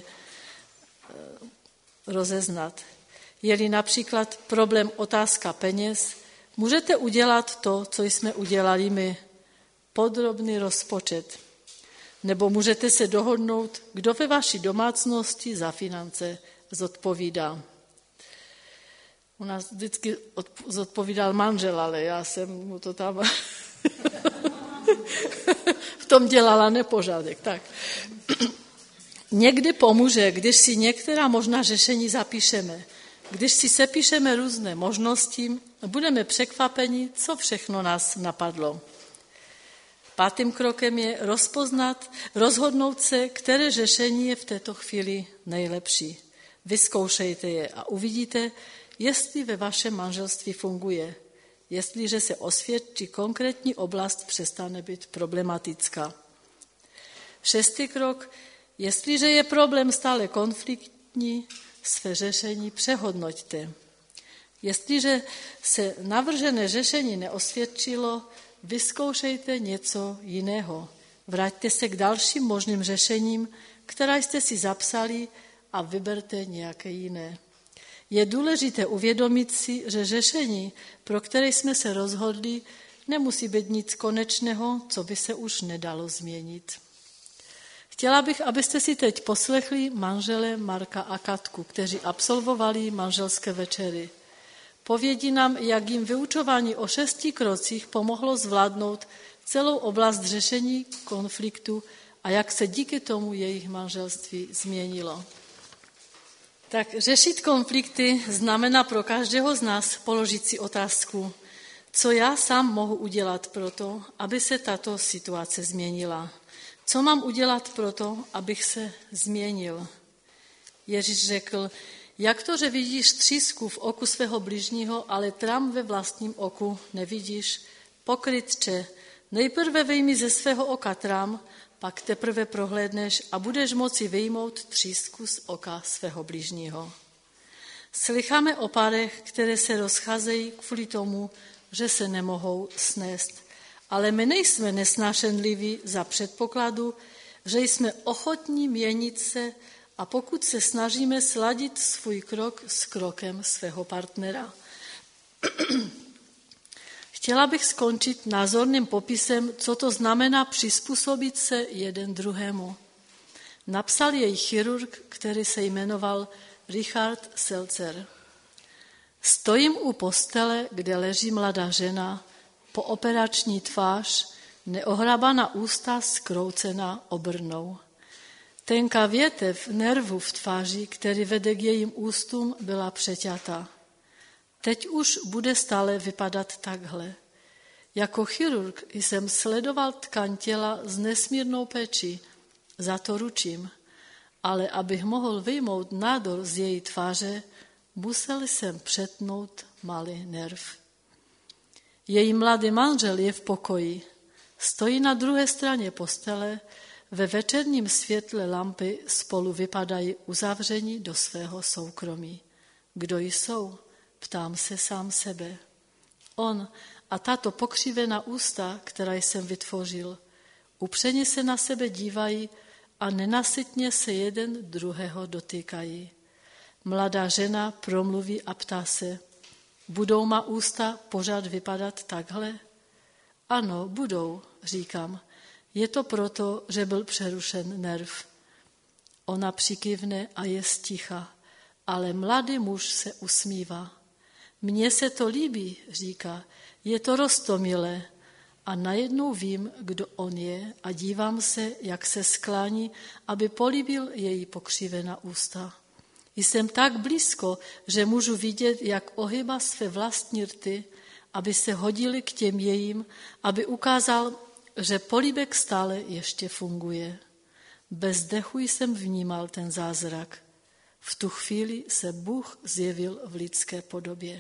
rozeznat. Je-li například problém otázka peněz, můžete udělat to, co jsme udělali my, podrobný rozpočet. Nebo můžete se dohodnout, kdo ve vaší domácnosti za finance zodpovídá. U nás vždycky zodpovídal manžel, ale já jsem mu to tam v tom dělala nepořádek. Tak. Někdy pomůže, když si některá možná řešení zapíšeme. Když si sepíšeme různé možnosti, budeme překvapeni, co všechno nás napadlo. Pátým krokem je rozpoznat, rozhodnout se, které řešení je v této chvíli nejlepší. Vyzkoušejte je a uvidíte, jestli ve vašem manželství funguje. Jestliže se osvědčí konkrétní oblast, přestane být problematická. Šestý krok, jestliže je problém stále konfliktní, své řešení přehodnoťte. Jestliže se navržené řešení neosvědčilo, vyzkoušejte něco jiného. Vraťte se k dalším možným řešením, která jste si zapsali a vyberte nějaké jiné. Je důležité uvědomit si, že řešení, pro které jsme se rozhodli, nemusí být nic konečného, co by se už nedalo změnit. Chtěla bych, abyste si teď poslechli manžele Marka a Katku, kteří absolvovali manželské večery. Povědí nám, jak jim vyučování o šesti krocích pomohlo zvládnout celou oblast řešení konfliktu a jak se díky tomu jejich manželství změnilo. Tak řešit konflikty znamená pro každého z nás položit si otázku, co já sám mohu udělat pro to, aby se tato situace změnila. Co mám udělat pro to, abych se změnil? Ježíš řekl, jak to, že vidíš třísku v oku svého bližního, ale trám ve vlastním oku nevidíš? Pokrytče, nejprve vyjmi ze svého oka trám, pak teprve prohlédneš a budeš moci vyjmout třísku z oka svého bližního. Slycháme o párech, které se rozcházejí kvůli tomu, že se nemohou snést. ale my nejsme nesnášenliví za předpokladu, že jsme ochotní měnit se a pokud se snažíme sladit svůj krok s krokem svého partnera. Chtěla bych skončit názorným popisem, co to znamená přizpůsobit se jeden druhému. Napsal jej chirurg, který se jmenoval Richard Seltzer. Stojím u postele, kde leží mladá žena, pooperační tvář, neohrabaná ústa zkroucená obrnou. Tenká větev nervu v tváři, který vede k jejím ústům, byla přeťatá. Teď už bude stále vypadat takhle. Jako chirurg jsem sledoval tkaň těla s nesmírnou péčí, za to ručím, ale abych mohl vyjmout nádor z její tváře, musel jsem přetnout malý nerv. Její mladý manžel je v pokoji. Stojí na druhé straně postele, ve večerním světle lampy spolu vypadají uzavření do svého soukromí. Kdo jsou? Ptám se sám sebe. On a tato pokřivená ústa, která jsem vytvořil, upřeně se na sebe dívají a nenasytně se jeden druhého dotýkají. Mladá žena promluví a ptá se, budou má ústa pořád vypadat takhle? Ano, budou, říkám. Je to proto, že byl přerušen nerv. Ona přikývne a je sticha, ale mladý muž se usmívá. Mně se to líbí, říká, je to roztomilé. A najednou vím, kdo on je a dívám se, jak se sklání, aby políbil její pokřivená ústa. Jsem tak blízko, že můžu vidět, jak ohýbá své vlastní rty, aby se hodili k těm jejím, aby ukázal, že políbek stále ještě funguje. Bez dechu jsem vnímal ten zázrak. V tu chvíli se Bůh zjevil v lidské podobě.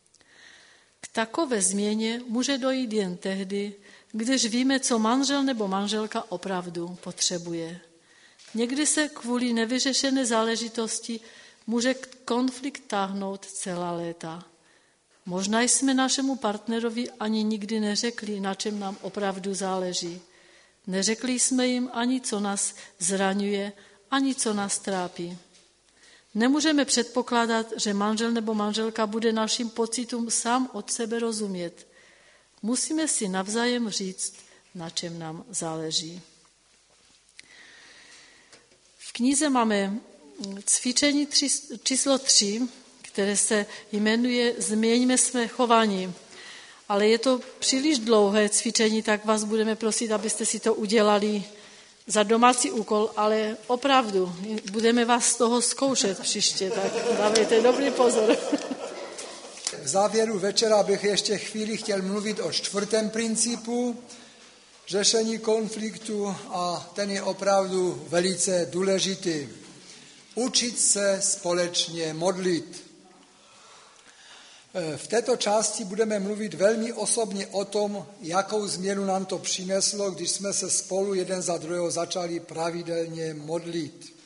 K takové změně může dojít jen tehdy, když víme, co manžel nebo manželka opravdu potřebuje. Někdy se kvůli nevyřešené záležitosti může konflikt táhnout celá léta. Možná jsme našemu partnerovi ani nikdy neřekli, na čem nám opravdu záleží. Neřekli jsme jim ani, co nás zraňuje, ani co nás trápí. Nemůžeme předpokládat, že manžel nebo manželka bude našim pocitům sám od sebe rozumět. Musíme si navzájem říct, na čem nám záleží. V knize máme cvičení tři, číslo tři, které se jmenuje Změňme své chování. Ale je to příliš dlouhé cvičení, tak vás budeme prosit, abyste si to udělali za domácí úkol, ale opravdu budeme vás z toho zkoušet příště, tak dávejte dobrý pozor. V závěru večera bych ještě chvíli chtěl mluvit o čtvrtém principu řešení konfliktu a ten je opravdu velice důležitý. Učit se společně modlit. V této části budeme mluvit velmi osobně o tom, jakou změnu nám to přineslo, když jsme se spolu jeden za druhého začali pravidelně modlit.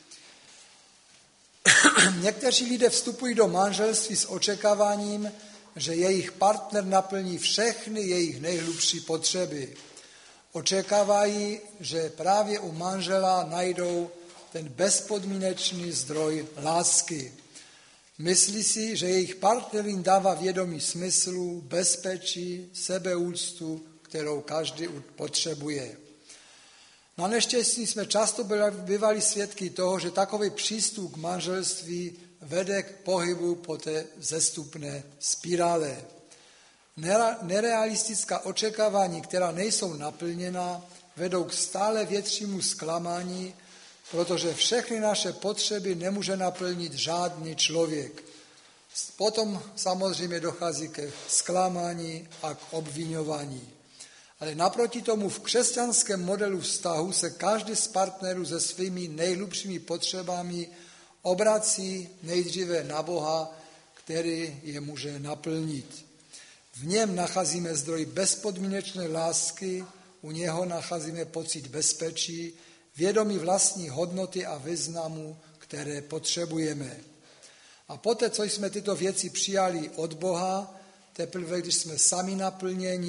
Někteří lidé vstupují do manželství s očekáváním, že jejich partner naplní všechny jejich nejhlubší potřeby. Očekávají, že právě u manžela najdou ten bezpodmínečný zdroj lásky. Myslí si, že jejich partner jim dává vědomí smyslu, bezpečí, sebeúctu, kterou každý potřebuje. Na neštěstí jsme často bývali svědky toho, že takový přístup k manželství vede k pohybu po té zestupné spirále. Nerealistická očekávání, která nejsou naplněna, vedou k stále většímu zklamání, protože všechny naše potřeby nemůže naplnit žádný člověk. Potom samozřejmě dochází ke zklamání a k obviňování. Ale naproti tomu v křesťanském modelu vztahu se každý z partnerů se svými nejhlubšími potřebami obrací nejdříve na Boha, který je může naplnit. V něm nacházíme zdroj bezpodmínečné lásky, u něho nacházíme pocit bezpečí, vědomí vlastní hodnoty a významu, které potřebujeme. A poté, co jsme tyto věci přijali od Boha, teprve když jsme sami naplněni,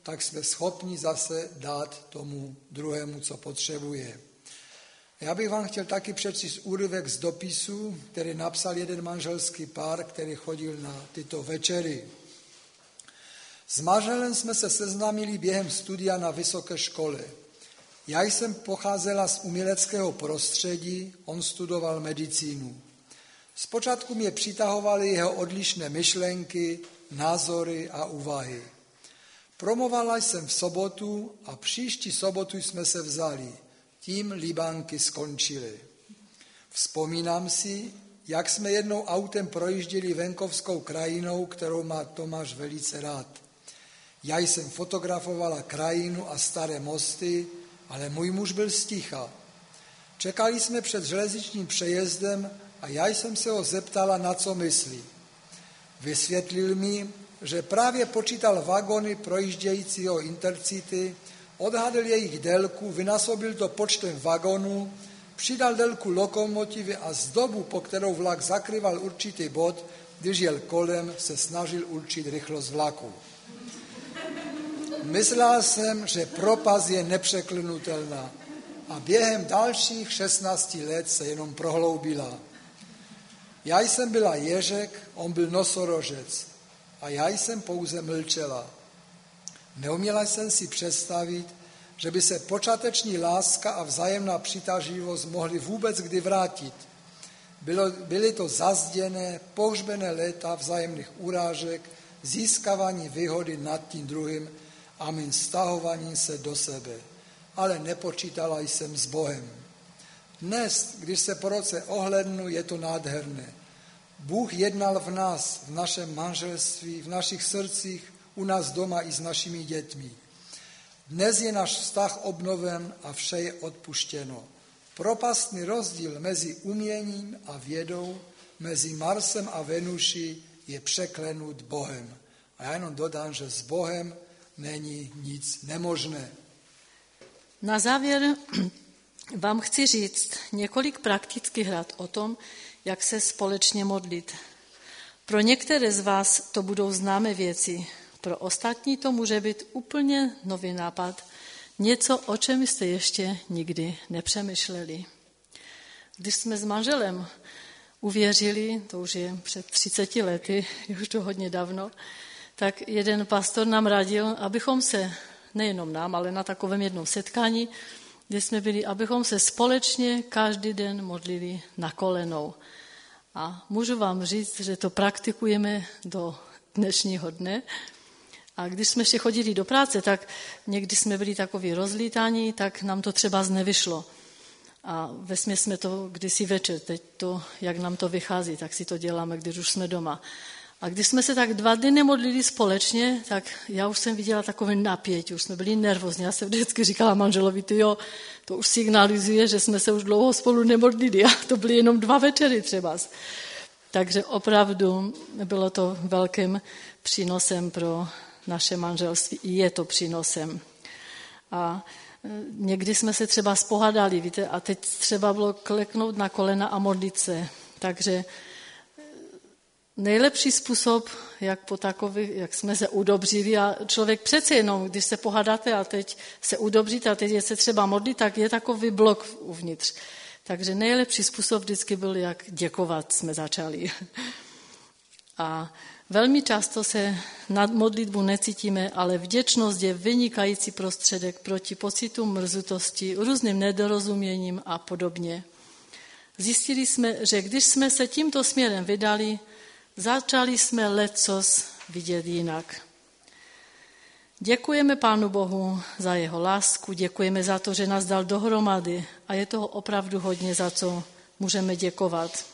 tak jsme schopni zase dát tomu druhému, co potřebuje. Já bych vám chtěl taky přečíst úryvek z dopisu, který napsal jeden manželský pár, který chodil na tyto večery. S manželem jsme se seznámili během studia na vysoké škole. Já jsem pocházela z uměleckého prostředí, on studoval medicínu. Zpočátku mě přitahovaly jeho odlišné myšlenky, názory a úvahy. Promovala jsem v sobotu a příští sobotu jsme se vzali. Tím líbánky skončily. Vzpomínám si, jak jsme jednou autem projížděli venkovskou krajinou, kterou má Tomáš velice rád. Já jsem fotografovala krajinu a staré mosty, ale můj muž byl sticha. Čekali jsme před železničním přejezdem a já jsem se ho zeptala, na co myslí. Vysvětlil mi, že právě počítal vagony projíždějícího Intercity, odhadl jejich délku, vynásobil to počtem vagonů, přidal délku lokomotivy a z dobu, po kterou vlak zakrýval určitý bod, když jel kolem, se snažil určit rychlost vlaku. Myslela jsem, že propast je nepřeklenutelná a během dalších šestnácti let se jenom prohloubila. Já jsem byla ježek, on byl nosorožec a já jsem pouze mlčela. Neuměla jsem si představit, že by se počáteční láska a vzájemná přitažlivost mohly vůbec kdy vrátit. Bylo, byly to zazděné, pohřbené léta vzájemných urážek, získávání výhody nad tím druhým a mým stahováním se do sebe. Ale nepočítala jsem s Bohem. Dnes, když se po roce ohlédnu, je to nádherné. Bůh jednal v nás, v našem manželství, v našich srdcích, u nás doma i s našimi dětmi. Dnes je náš vztah obnoven a vše je odpuštěno. Propastný rozdíl mezi uměním a vědou, mezi Marsem a Venuší je překlenut Bohem. A já jenom dodám, že s Bohem není nic nemožné. Na závěr vám chci říct několik praktických rad o tom, jak se společně modlit. Pro některé z vás to budou známé věci, pro ostatní to může být úplně nový nápad, něco, o čem jste ještě nikdy nepřemýšleli. Když jsme s manželem uvěřili, to už je před třiceti lety, je už to hodně dávno, tak jeden pastor nám radil, abychom se, nejenom nám, ale na takovém jednom setkání, kde jsme byli, abychom se společně každý den modlili na kolenou. A můžu vám říct, že to praktikujeme do dnešního dne. A když jsme ještě chodili do práce, tak někdy jsme byli takový rozlítaní, tak nám to třeba nevyšlo. A vesměs jsme to kdysi večer, teď to, jak nám to vychází, tak si to děláme, když už jsme doma. A když jsme se tak dva dny nemodlili společně, tak já už jsem viděla takové napětí, už jsme byli nervózní. Já jsem vždycky říkala manželovi, ty jo, to už signalizuje, že jsme se už dlouho spolu nemodlili. A to byly jenom dva večery třeba. Takže opravdu bylo to velkým přínosem pro naše manželství. I je to přínosem. A někdy jsme se třeba spohádali, víte, a teď třeba bylo kleknout na kolena a modlit se. Takže nejlepší způsob, jak po takových, jak jsme se udobřili, a člověk přece jenom, když se pohádáte a teď se udobříte a teď je se třeba modlit, tak je takový blok uvnitř. Takže nejlepší způsob vždycky byl, jak děkovat jsme začali. A velmi často se nad modlitbu necítíme, ale vděčnost je vynikající prostředek proti pocitům mrzutosti, různým nedorozuměním a podobně. Zjistili jsme, že když jsme se tímto směrem vydali, začali jsme lecos vidět jinak. Děkujeme Pánu Bohu za jeho lásku, děkujeme za to, že nás dal dohromady a je toho opravdu hodně, za co můžeme děkovat.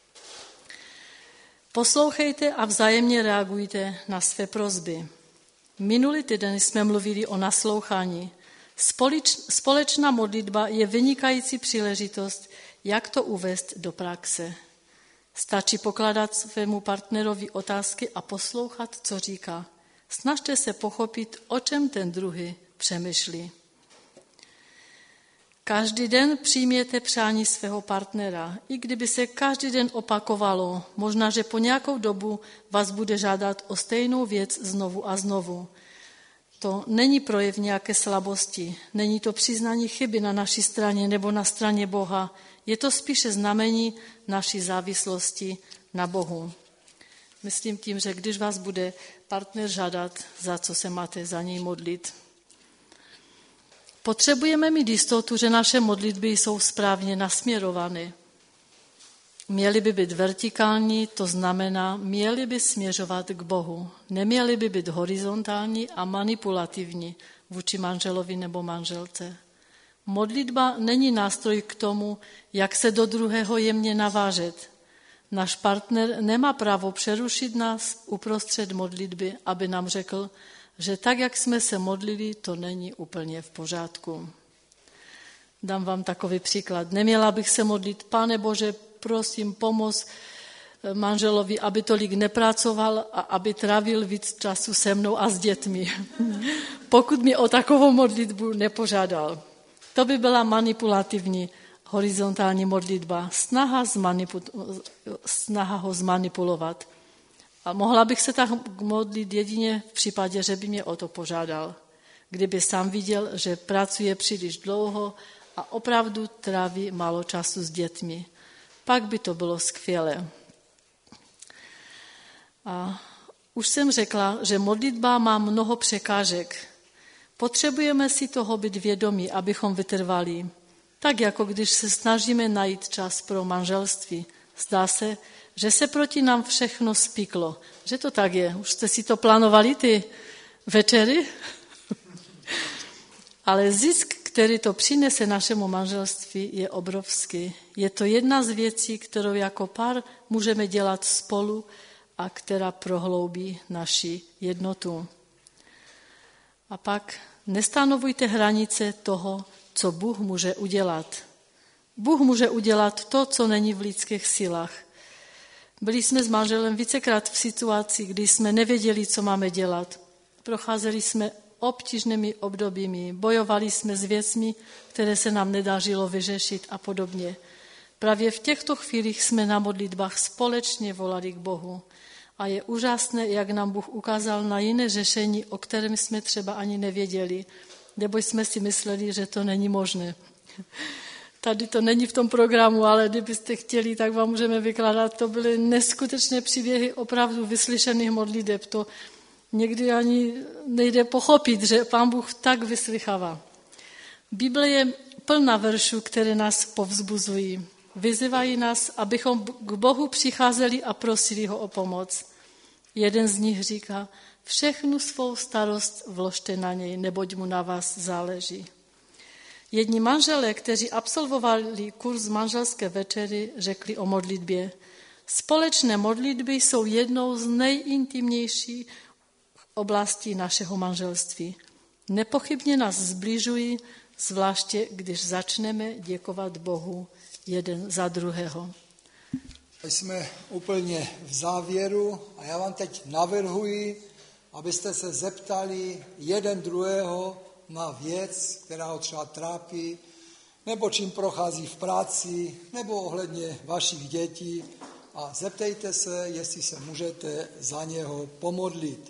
Poslouchejte a vzájemně reagujte na své prosby. Minulý týden jsme mluvili o naslouchání. Společná modlitba je vynikající příležitost, jak to uvést do praxe. Stačí pokládat svému partnerovi otázky a poslouchat, co říká. Snažte se pochopit, o čem ten druhý přemýšlí. Každý den přijměte přání svého partnera. I kdyby se každý den opakovalo, možná, že po nějakou dobu vás bude žádat o stejnou věc znovu a znovu. to není projev nějaké slabosti, není to přiznání chyby na naší straně nebo na straně Boha, je to spíše znamení naší závislosti na Bohu. Myslím tím, že když vás bude partner žádat, za co se máte za něj modlit. Potřebujeme mít jistotu, že naše modlitby jsou správně nasměrované. Měly by být vertikální, to znamená, měly by směřovat k Bohu. Neměly by být horizontální a manipulativní vůči manželovi nebo manželce. Modlitba není nástroj k tomu, jak se do druhého jemně navážet. Náš partner nemá právo přerušit nás uprostřed modlitby, aby nám řekl, že tak, jak jsme se modlili, to není úplně v pořádku. Dám vám takový příklad. Neměla bych se modlit, Pane Bože, prosím, pomoz manželovi, aby tolik nepracoval a aby trávil víc času se mnou a s dětmi. Pokud mi o takovou modlitbu nepožádal. To by byla manipulativní horizontální modlitba, snaha, zmanipu- snaha ho zmanipulovat. A mohla bych se tak modlit jedině v případě, že by mě o to požádal. Kdyby sám viděl, že pracuje příliš dlouho a opravdu tráví málo času s dětmi. Pak by to bylo skvělé. A už jsem řekla, že modlitba má mnoho překážek. Potřebujeme si toho být vědomí, abychom vytrvali. Tak jako když se snažíme najít čas pro manželství. Zdá se, že se proti nám všechno spiklo. Že to tak je. Už jste si to plánovali, ty večery? Ale zisk, který to přinese našemu manželství, je obrovský. Je to jedna z věcí, kterou jako pár můžeme dělat spolu a která prohloubí naši jednotu. A pak nestanovujte hranice toho, co Bůh může udělat. Bůh může udělat to, co není v lidských silách. Byli jsme s manželem vícekrát v situaci, kdy jsme nevěděli, co máme dělat. Procházeli jsme obtížnými obdobími, bojovali jsme s věcmi, které se nám nedařilo vyřešit a podobně. Právě v těchto chvílích jsme na modlitbách společně volali k Bohu. A je úžasné, jak nám Bůh ukázal na jiné řešení, o kterém jsme třeba ani nevěděli, nebo jsme si mysleli, že to není možné. Tady to není v tom programu, ale kdybyste chtěli, tak vám můžeme vykládat. To byly neskutečné příběhy opravdu vyslyšených modliteb. To někdy ani nejde pochopit, že Pán Bůh tak vyslychává. Bible je plná veršů, které nás povzbuzují. Vyzývají nás, abychom k Bohu přicházeli a prosili ho o pomoc. Jeden z nich říká, všechnu svou starost vložte na něj, neboť mu na vás záleží. Jedni manželé, kteří absolvovali kurz manželské večery, řekli o modlitbě. Společné modlitby jsou jednou z nejintimnějších oblastí našeho manželství. Nepochybně nás zbližují, zvláště když začneme děkovat Bohu jeden za druhého. Jsme úplně v závěru a já vám teď navrhuji, abyste se zeptali jeden druhého na věc, která ho třeba trápí, nebo čím prochází v práci, nebo ohledně vašich dětí a zeptejte se, jestli se můžete za něho pomodlit.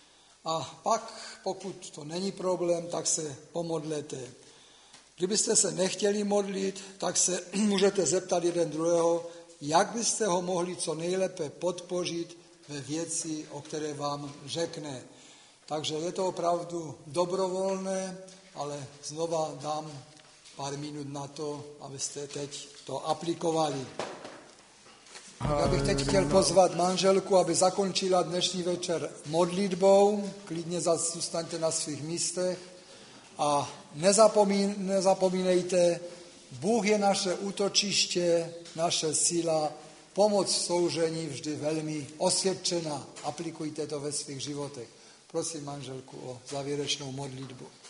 A pak, pokud to není problém, tak se pomodlete. Kdybyste se nechtěli modlit, tak se můžete zeptat jeden druhého, jak byste ho mohli co nejlépe podpořit ve věci, o které vám řekne. Takže je to opravdu dobrovolné, ale znova dám pár minut na to, abyste teď to aplikovali. Já bych teď chtěl pozvat manželku, aby zakončila dnešní večer modlitbou. Klidně zůstaňte na svých místech. A nezapomín, nezapomínejte, Bůh je naše útočiště, naše síla, pomoc v soužení vždy velmi osvědčená. Aplikujte to ve svých životech. Prosím manželku o závěrečnou modlitbu.